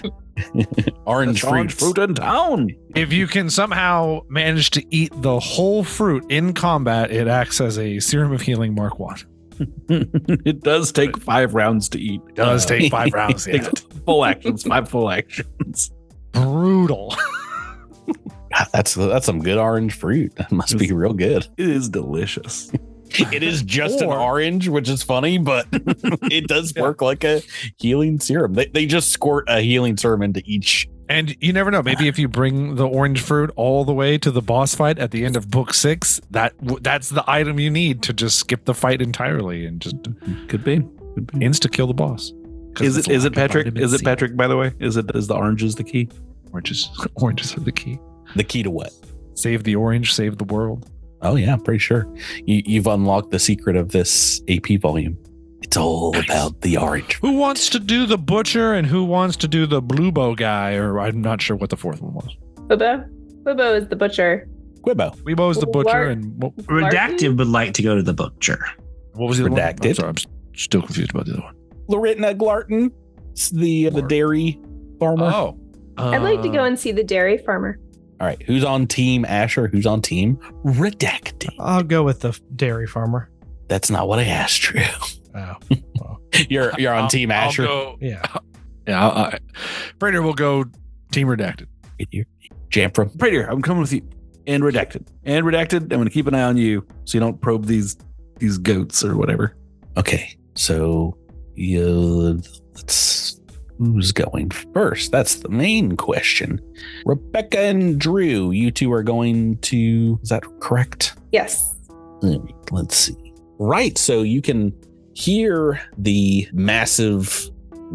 orange That's orange fruits. fruit in town. If you can somehow manage to eat the whole fruit in combat, it acts as a serum of healing Mark one. It does take five rounds to eat. It does Uh, take five rounds. takes Yeah. full actions, five full actions. Brutal. God, that's that's some good orange fruit. That must be real good. It is delicious. It is just an Or- orange, which is funny, but it does work like a healing serum. They, they just squirt a healing serum into each. And you never know. Maybe if you bring the orange fruit all the way to the boss fight at the end of book six, that that's the item you need to just skip the fight entirely and just Could be. Could be. insta kill the boss. 'Cause Is it's it is it lack of Patrick? vitamin Is it C. Patrick? By the way, is it is the orange is the key? Oranges, oranges are the key. The key to what? Save the orange, save the world. Oh yeah, I'm pretty sure you, you've unlocked the secret of this A P volume. It's all about the orange. Who wants to do the butcher and who wants to do the blue bow guy? Or I'm not sure what the fourth one was. Bubo? Bubo is the butcher. Quibbo. Weebo is the butcher, Lar- and what, Redacted would like to go to the butcher. what was the other one? Redacted. I'm sorry, I'm s- still confused about the other one. Loretna Glarton, it's the the Lord. dairy farmer. Oh, I'd like to Uh, go and see the dairy farmer. All right, who's on team Asher? Who's on team Redacted? I'll go with the f- dairy farmer. That's not what I asked, Drew. oh. You're you're on I'll- team I'll Asher. go- Yeah. yeah, I'll- I, Praetor will go team redacted. Jamfram. Praetor, I'm coming with you. And redacted. And redacted. I'm going to keep an eye on you so you don't probe these these goats or whatever. Okay, so you let's who's going first? That's the main question. Rebecca and Drew, you two are going to, is that correct? Yes. Let's see. Right. So you can hear the massive,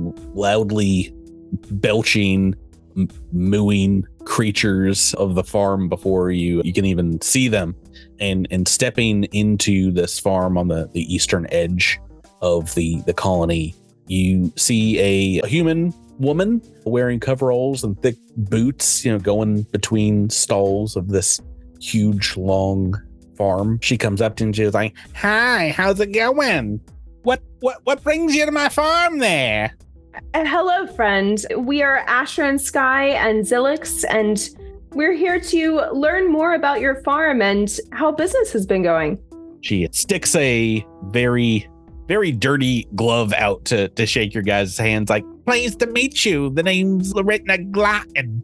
loudly belching, m- mooing creatures of the farm before you you can even see them. And and stepping into this farm on the, the eastern edge of the, the colony, you see a, a human woman wearing coveralls and thick boots, you know, going between stalls of this huge, long farm. She comes up to him and she's like, "Hi, how's it going? What what what brings you to my farm there?" Uh, hello, friend. We are Asher and Sky and Zilix, and we're here to learn more about your farm and how business has been going. She sticks a very, very dirty glove out to, to shake your guys' hands, like, "Pleased to meet you. The name's Loretta Glotton,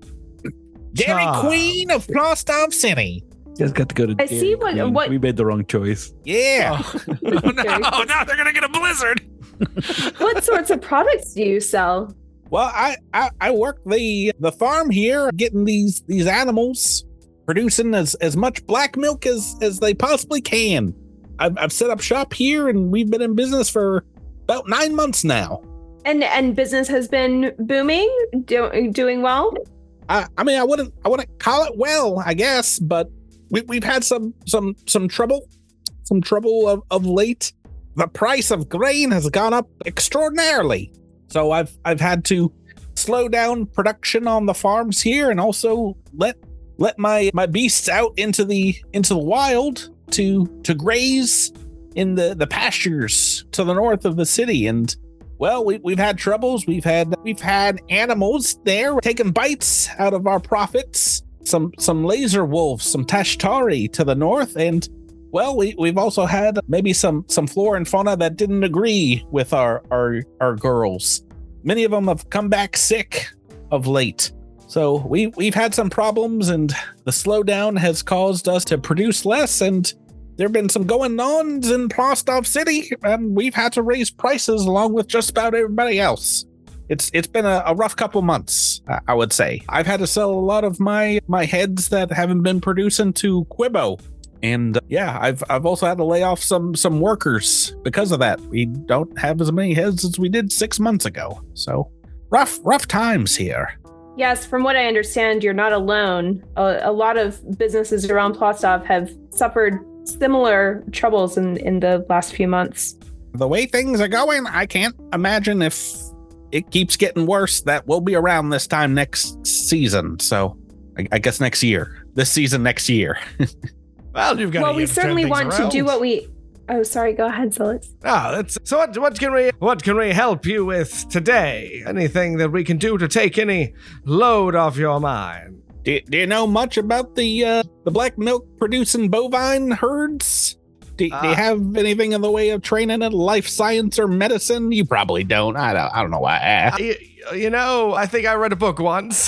Dairy Ah. Queen of Plostov City." You guys got to go to I Dairy see what- Queen. what- We made the wrong choice. Yeah. Oh, no, now they're gonna get a blizzard. What sorts of products do you sell? Well, I, I, I work the the farm here, getting these these animals producing as, as much black milk as, as they possibly can. I've, I've set up shop here, and we've been in business for about nine months now. And and business has been booming, do, doing well. I, I mean, I wouldn't I wouldn't call it well, I guess, but we, we've had some some some trouble, some trouble of, of late. The price of grain has gone up extraordinarily, so I've I've had to slow down production on the farms here, and also let let my my beasts out into the into the wild to to graze in the the pastures to the north of the city. And well, we, we've had troubles. We've had we've had animals there taking bites out of our profits. Some some laser wolves, some Tashtari to the north, and well, we we've also had maybe some some flora and fauna that didn't agree with our our our girls. Many of them have come back sick of late. So we we've had some problems, and the slowdown has caused us to produce less, and there have been some going-ons in Plostov City, and we've had to raise prices along with just about everybody else. It's it's been a, a rough couple months, I, I would say. I've had to sell a lot of my my heads that haven't been producing to Quibo, and uh, yeah, I've I've also had to lay off some some workers because of that. We don't have as many heads as we did six months ago, so rough rough times here. Yes, from what I understand, you're not alone. A, a lot of businesses around Plostov have suffered similar troubles in, in the last few months. The way things are going, I can't imagine if it keeps getting worse that we'll be around this time next season. So I, I guess next year, this season, next year. Well, you've got. Well, we certainly want to do what we. Oh, sorry. Go ahead, Zilix. Ah, that's so. What, what can we? What can we help you with today? Anything that we can do to take any load off your mind? Do, do you know much about the uh, the black milk producing bovine herds? Do, do you Uh, have anything in the way of training in life science or medicine? You probably don't. I don't. I don't know why I asked. You, you know, I think I read a book once.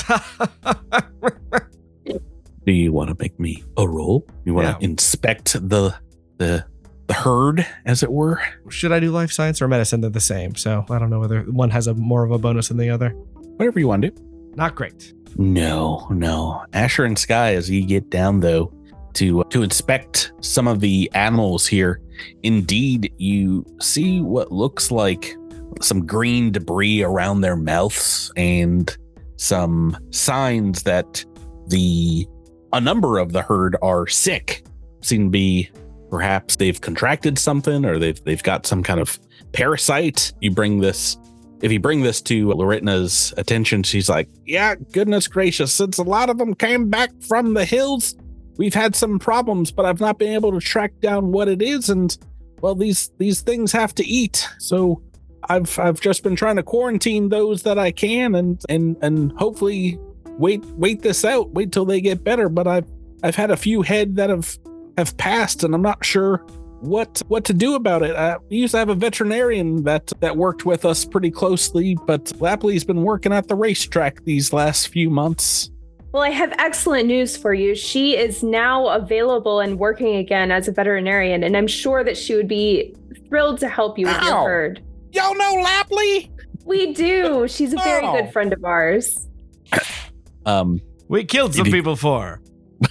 Do you want to make me a roll? You want to Yeah. inspect the the the herd, as it were? Should I do life science or medicine? They're the same, so I don't know whether one has a more of a bonus than the other. Whatever you want to do. Not great. No, no. Asher and Sky, as you get down though to to inspect some of the animals here, indeed you see what looks like some green debris around their mouths and some signs that the a number of the herd are sick. Seem to be perhaps they've contracted something, or they've they've got some kind of parasite. You bring this If you bring this to Loretna's attention, she's like, "Yeah, goodness gracious, since a lot of them came back from the hills, we've had some problems, but I've not been able to track down what it is, and well, these these things have to eat. So I've I've just been trying to quarantine those that I can, and and and hopefully wait wait this out, wait till they get better. But I've I've had a few head that have have passed, and I'm not sure what what to do about it. Uh, we used to have a veterinarian that that worked with us pretty closely, but Lapley's been working at the racetrack these last few months." Well, I have excellent news for you. She is now available and working again as a veterinarian, and I'm sure that she would be thrilled to help you with Ow. your herd. Y'all know Lapley? We do. She's a very Oh. good friend of ours. Um, We killed some Did he- people for her.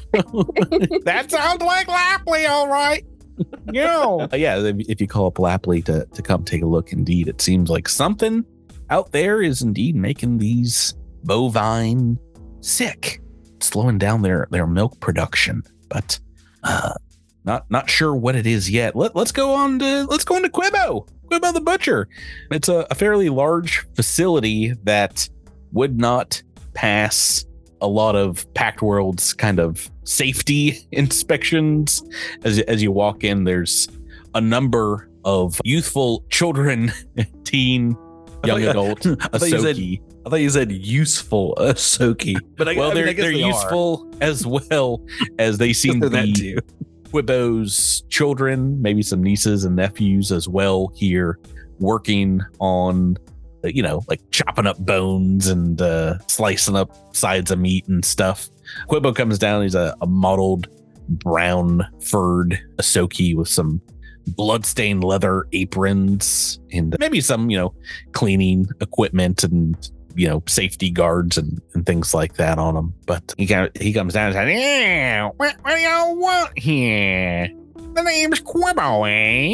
that sounds like Lapley, all right. Yeah. yeah, if, if you call up Lapley to, to come take a look, indeed, it seems like something out there is indeed making these bovine sick, slowing down their, their milk production. But uh, not not sure what it is yet. Let, let's go on to let's go on to Quibbo. Quibbo the Butcher. It's a, a fairly large facility that would not pass a lot of Pact World's kind of safety inspections. As, as you walk in, there's a number of youthful children, teen, young you- adult, I thought you said- Ahsoki. I thought you said useful Ahsoki, but I, Well, I mean, they're, I guess they're they are. useful as well as they seem to They're that be too. Quibbo's children, maybe some nieces and nephews as well here working on, uh, you know, like chopping up bones and uh, slicing up sides of meat and stuff. Quibbo comes down. He's a, a mottled brown furred Ahsoki with some bloodstained leather aprons and maybe some, you know, cleaning equipment and, you know, safety guards and, and things like that on him. But he got, he comes down and says, yeah, what, what do y'all want here? The name's Quibbo,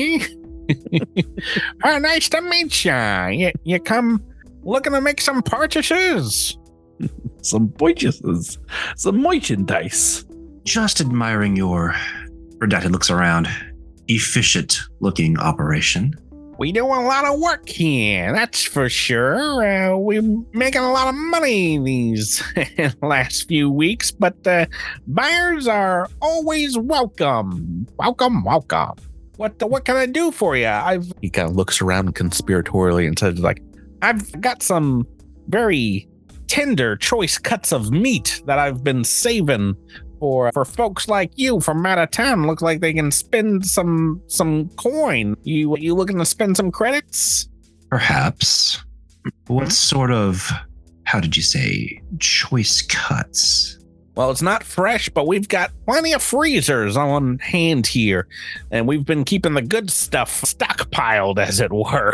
eh? Oh, nice to meet ya. You, you come looking to make some purchases? Some purchases, some merchandise. Just admiring your redacted looks around. Efficient looking operation. We do a lot of work here, that's for sure. Uh, we're making a lot of money these last few weeks, but uh, buyers are always welcome. Welcome, welcome. What what can I do for you? I've he kind of looks around conspiratorially and says, like, I've got some very tender, choice cuts of meat that I've been saving for for folks like you from out of town. Looks like they can spend some some coin. You you looking to spend some credits? Perhaps. What sort of, how did you say, choice cuts? Well, it's not fresh, but we've got plenty of freezers on hand here, and we've been keeping the good stuff stockpiled, as it were.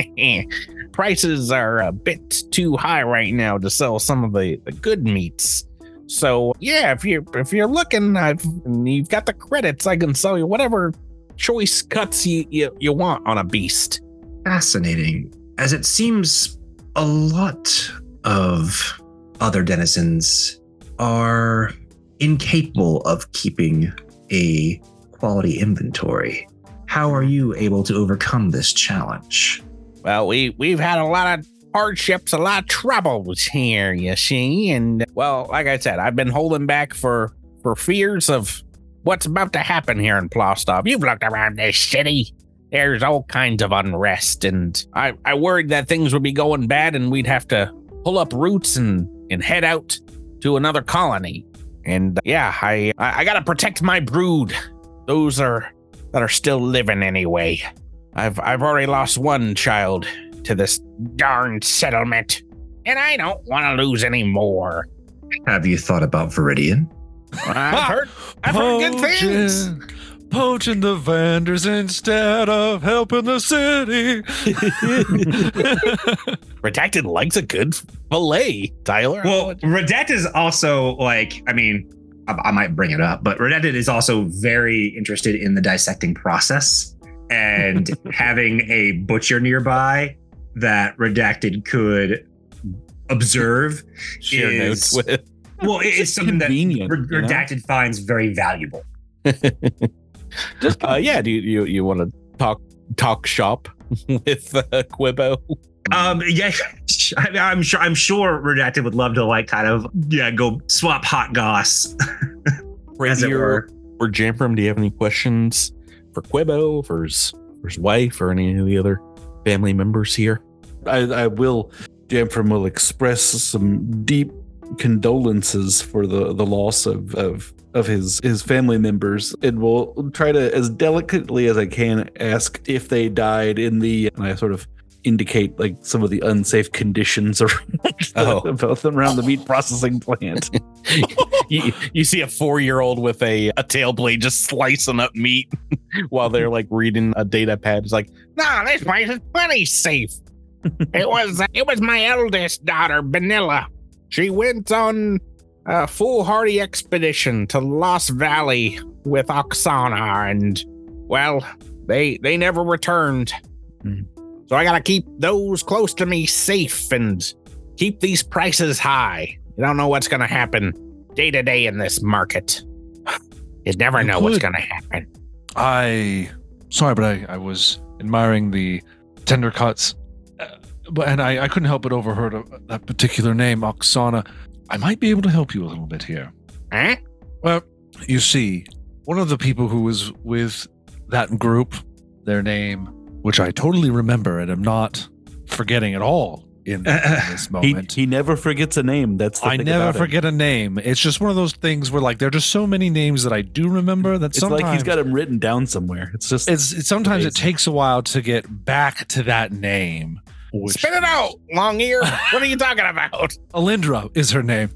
Prices are a bit too high right now to sell some of the, the good meats. So yeah, if you're if you're looking, I've you've got the credits. I can sell you whatever choice cuts you you, you want on a beast. Fascinating, as it seems a lot of other denizens are incapable of keeping a quality inventory. How are you able to overcome this challenge? Well, we we've had a lot of hardships, a lot of troubles here, you see, and well, like I said, I've been holding back for for fears of what's about to happen here in Plostov. You've looked around this city. There's all kinds of unrest, and I, I worried that things would be going bad and we'd have to pull up roots and, and head out to another colony. And yeah, I, I I gotta protect my brood. Those are that are still living anyway. I've I've already lost one child to this darn settlement, and I don't want to lose any more. Have you thought about Viridian? I've heard I've heard good things. Poaching, poaching the vendors instead of helping the city. Redacted likes a good fillet, Tyler. Well, Redacted is also like, I mean, I, I might bring it up, but Redacted is also very interested in the dissecting process, and having a butcher nearby that Redacted could observe share is, notes with. well, it- it's something that convenient, Red- you know? Redacted finds very valuable. Uh, yeah, do you you, you want to talk talk shop with uh, Quibbo? Um, yeah, I, I'm sure. I'm sure Redacted would love to like kind of yeah go swap hot goss, as it were. Or Jamfram, do you have any questions for Quibbo, for his, for his wife, or any of the other family members here? I, I will, Jamfram will express some deep condolences for the, the loss of, of of his his family members, and will try to, as delicately as I can, ask if they died in the, and I sort of indicate like some of the unsafe conditions around, Oh. about them around the meat processing plant. you, you see a four-year-old with a, a tail blade just slicing up meat while they're like reading a data pad. It's like, nah, this place is plenty safe. It was it was my eldest daughter, Benilla. She went on a foolhardy expedition to Lost Valley with Oksana, and well, they they never returned. Hmm. So I gotta keep those close to me safe and keep these prices high. You don't know what's gonna happen day to day in this market. You never You know what's could. gonna happen. I sorry, but I, I was admiring the tender cuts, uh, but and I, I couldn't help but overheard a, that particular name, Oksana. I might be able to help you a little bit here. Huh? Well, you see, one of the people who was with that group, their name, which I totally remember and am not forgetting at all in, in this He, moment. he never forgets a name. That's the I thing never about him. forget a name. It's just one of those things where, like, there are just so many names that I do remember that It's sometimes like he's got them written down somewhere. It's just it's, it's sometimes it Amazing. takes a while to get back to that name. Which Spit it out, long ear. What are you talking about? Alindra is her name.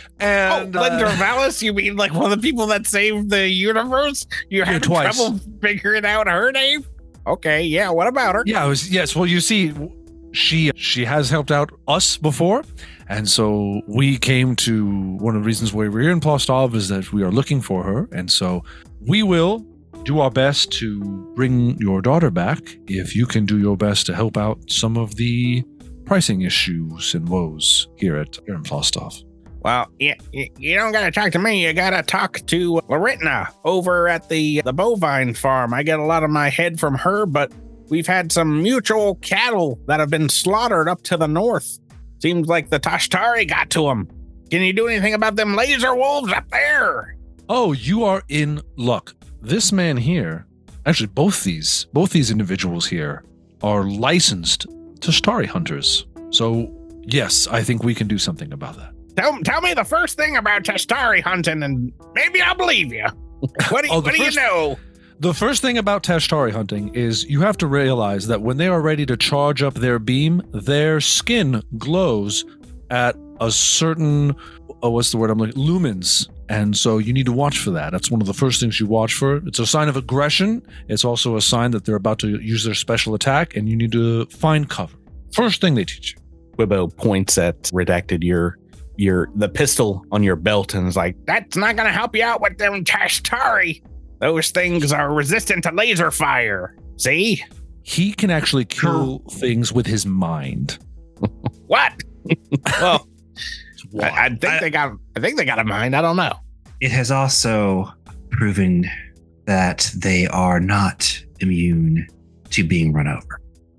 And oh, Linda uh, Vallis? You mean like one of the people that saved the universe? You're having twice. trouble figuring out her name? Okay, yeah. What about her? yeah, it was, yes. Well, you see, she she has helped out us before, and so we came to one of the reasons why we're here in Plostov is that we are looking for her, and so we will do our best to bring your daughter back if you can do your best to help out some of the pricing issues and woes here at here in Plostov. Well, you, you, you don't gotta talk to me. You gotta talk to Laritna over at the the bovine farm. I get a lot of my head from her, but we've had some mutual cattle that have been slaughtered up to the north. Seems like the Tashtari got to them. Can you do anything about them laser wolves up there? Oh, you are in luck. This man here, actually both these, both these individuals here are licensed Tashtari hunters. So, yes, I think we can do something about that. Tell, tell me the first thing about Tashtari hunting, and maybe I'll believe you. What do, Oh, the what do you first- know? The first thing about Tashtari hunting is you have to realize that when they are ready to charge up their beam, their skin glows at a certain, oh, what's the word I'm looking, lumens. And so you need to watch for that. That's one of the first things you watch for. It's a sign of aggression. It's also a sign that they're about to use their special attack, and you need to find cover. First thing they teach you. Quibbo points at redacted your your the pistol on your belt and is like, That's not gonna help you out with them Tashtari. Those things are resistant to laser fire. See? He can actually kill things with his mind. What? Well, Why? I, I think I- they got. I think they got a mind. I don't know. It has also proven that they are not immune to being run over.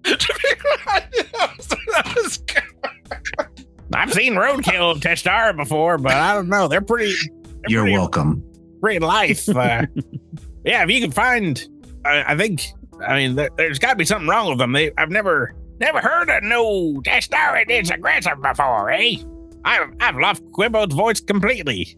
I've seen roadkill Tashtari before, but I don't know. They're pretty. They're You're pretty, welcome. Pretty life. Uh, yeah, if you can find, I, I think. I mean, there, there's got to be something wrong with them. They, I've never, never heard of no Tashtari this aggressive before, eh? I've, I've lost Quibbo's voice completely.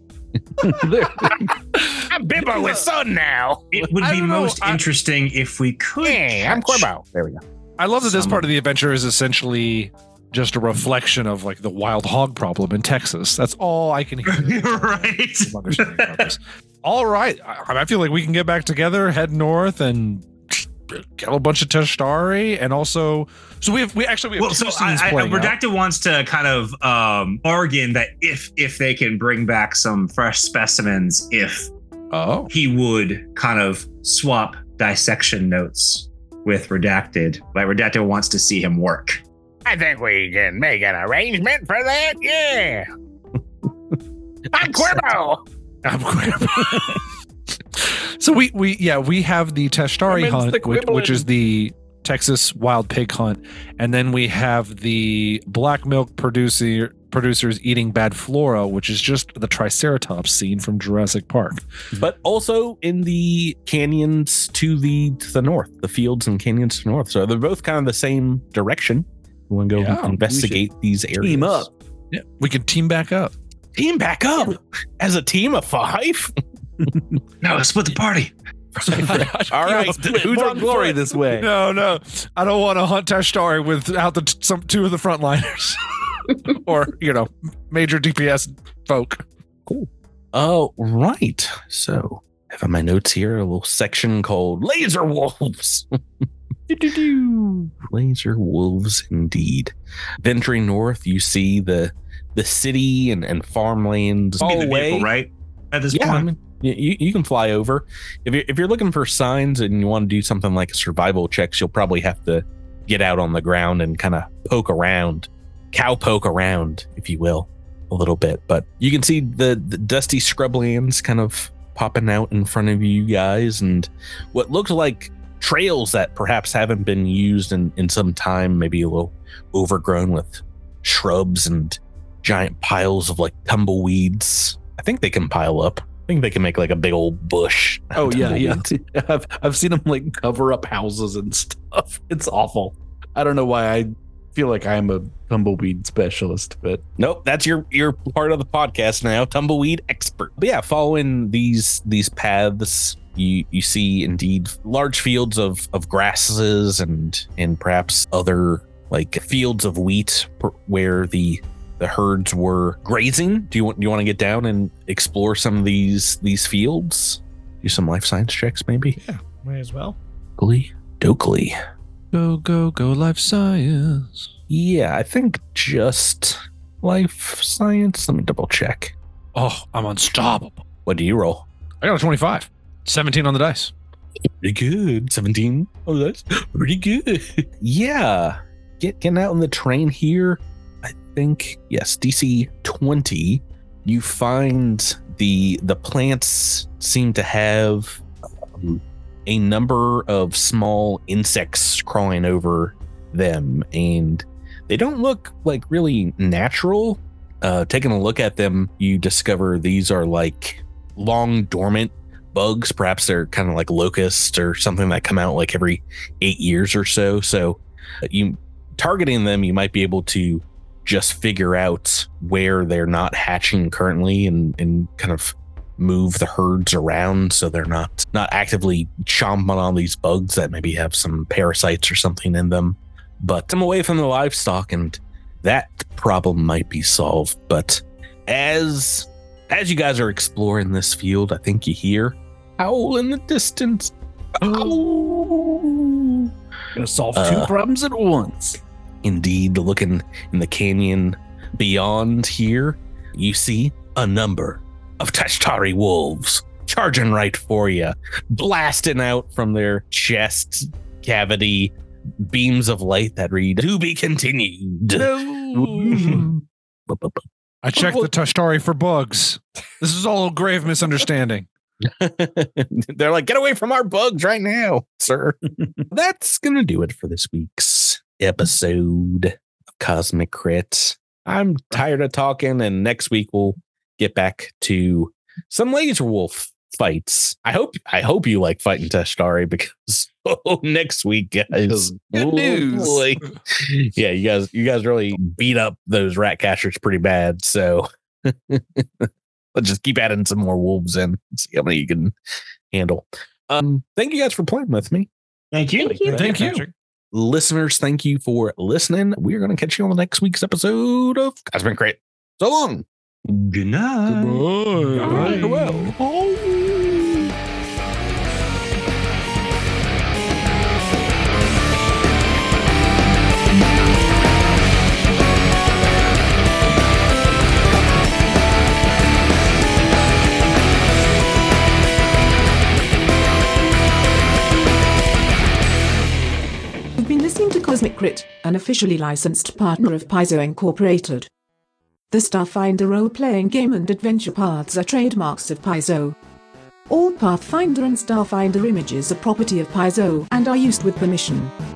I'm Bibbo's son now. It would I be don't know, most I- interesting if we could. Hey, I'm catch- Quibbo. There we go. I love that this Some- part of the adventure is essentially just a reflection of like the wild hog problem in Texas. That's all I can hear. Right. I'm understanding about this. All right. I, I feel like we can get back together, head north, and kill a bunch of Tashtari, and also, so we have we actually we have Well, two so scenes I, I, playing out. Redacted wants to kind of um, bargain that if if they can bring back some fresh specimens, if Oh, he would kind of swap dissection notes with Redacted. Like Redacted wants to see him work. I think we can make an arrangement for that. Yeah. I'm Quibbo. I'm quick. So we we yeah we have the Tashtari Women's hunt, the which, which is quibbling. the Texas wild pig hunt, and then we have the black milk producer producers eating bad flora, which is just the Triceratops scene from Jurassic Park. but also in the canyons to the to the north, the fields and canyons to the north. So they're both kind of the same direction. We want to go Yeah, we investigate these areas. Team up. Yeah, we can team back up. Team back up as a team of five. No, split the party. All right, Split who's more on glory foot? this way? No, no, I don't want to hunt Tashtari without the some two of the frontliners, or you know, major D P S folk. Oh, right. So I have on my notes here a little section called Laser Wolves. Laser wolves, indeed. Venturing north, you see the the city and, and farmlands Be all the away. vehicle, right? At this Yeah, I point. mean, you, you you can fly over. If you're, if you're looking for signs and you want to do something like survival checks, you'll probably have to get out on the ground and kind of poke around, cow poke around, if you will, a little bit. But you can see the, the dusty scrublands kind of popping out in front of you guys, and what looks like trails that perhaps haven't been used in, in some time, maybe a little overgrown with shrubs and giant piles of like tumbleweeds. I think they can pile up. I think they can make like a big old bush. Oh yeah, yeah. Tumbleweeds. I've I've seen them like cover up houses and stuff. It's awful. I don't know why I feel like I'm a tumbleweed specialist, but Nope, that's your your part of the podcast now, tumbleweed expert. But yeah, following these these paths, you you see indeed large fields of of grasses and and perhaps other like fields of wheat where the the herds were grazing. Do you want do you want to get down and explore some of these these fields? Do some life science checks, maybe. Yeah, may as well. Dokely, Dokely. Go, go, go, life science. Yeah, I think just life science. Let me double check. Oh, I'm unstoppable. What do you roll? I got a twenty-five. seventeen on the dice. Pretty good. seventeen. Oh, that's pretty good. Yeah. Get, getting out on the train here. I think, yes, D C twenty. You find the the plants seem to have um, a number of small insects crawling over them, and they don't look like really natural. Uh, taking a look at them, you discover these are like long dormant bugs. Perhaps they're kind of like locusts or something that come out like every eight years or so. So you targeting them, you might be able to just figure out where they're not hatching currently and, and kind of move the herds around so they're not not actively chomping on these bugs that maybe have some parasites or something in them. But I'm away from the livestock, and that problem might be solved. But as as you guys are exploring this field, I think you hear howl in the distance. Ow! gonna solve two Uh, problems at once. Indeed, looking in the canyon beyond here, you see a number of Tashtari wolves charging right for you, blasting out from their chest cavity beams of light that read, "To be continued." I checked the Tashtari for bugs. This is all a grave misunderstanding. They're like, "Get away from our bugs right now, sir." That's going to do it for this week's episode of Cosmic Crit. I'm tired of talking, and next week we'll get back to some laser wolf fights. I hope I hope you like fighting Tashtari, because oh, next week, guys, Good news. boy. Yeah, you guys you guys really beat up those rat catchers pretty bad. So let's just keep adding some more wolves in and see how many you can handle. Um, thank you guys for playing with me. Thank you. Thank you. Thank you. Patrick. Listeners, thank you for listening. We're going to catch you on the next week's episode of Cosmic Crate. So long. Good night. Goodbye. Farewell. You've been listening to Cosmic Crit, an officially licensed partner of Paizo Incorporated. The Starfinder role-playing game and adventure paths are trademarks of Paizo. All Pathfinder and Starfinder images are property of Paizo and are used with permission.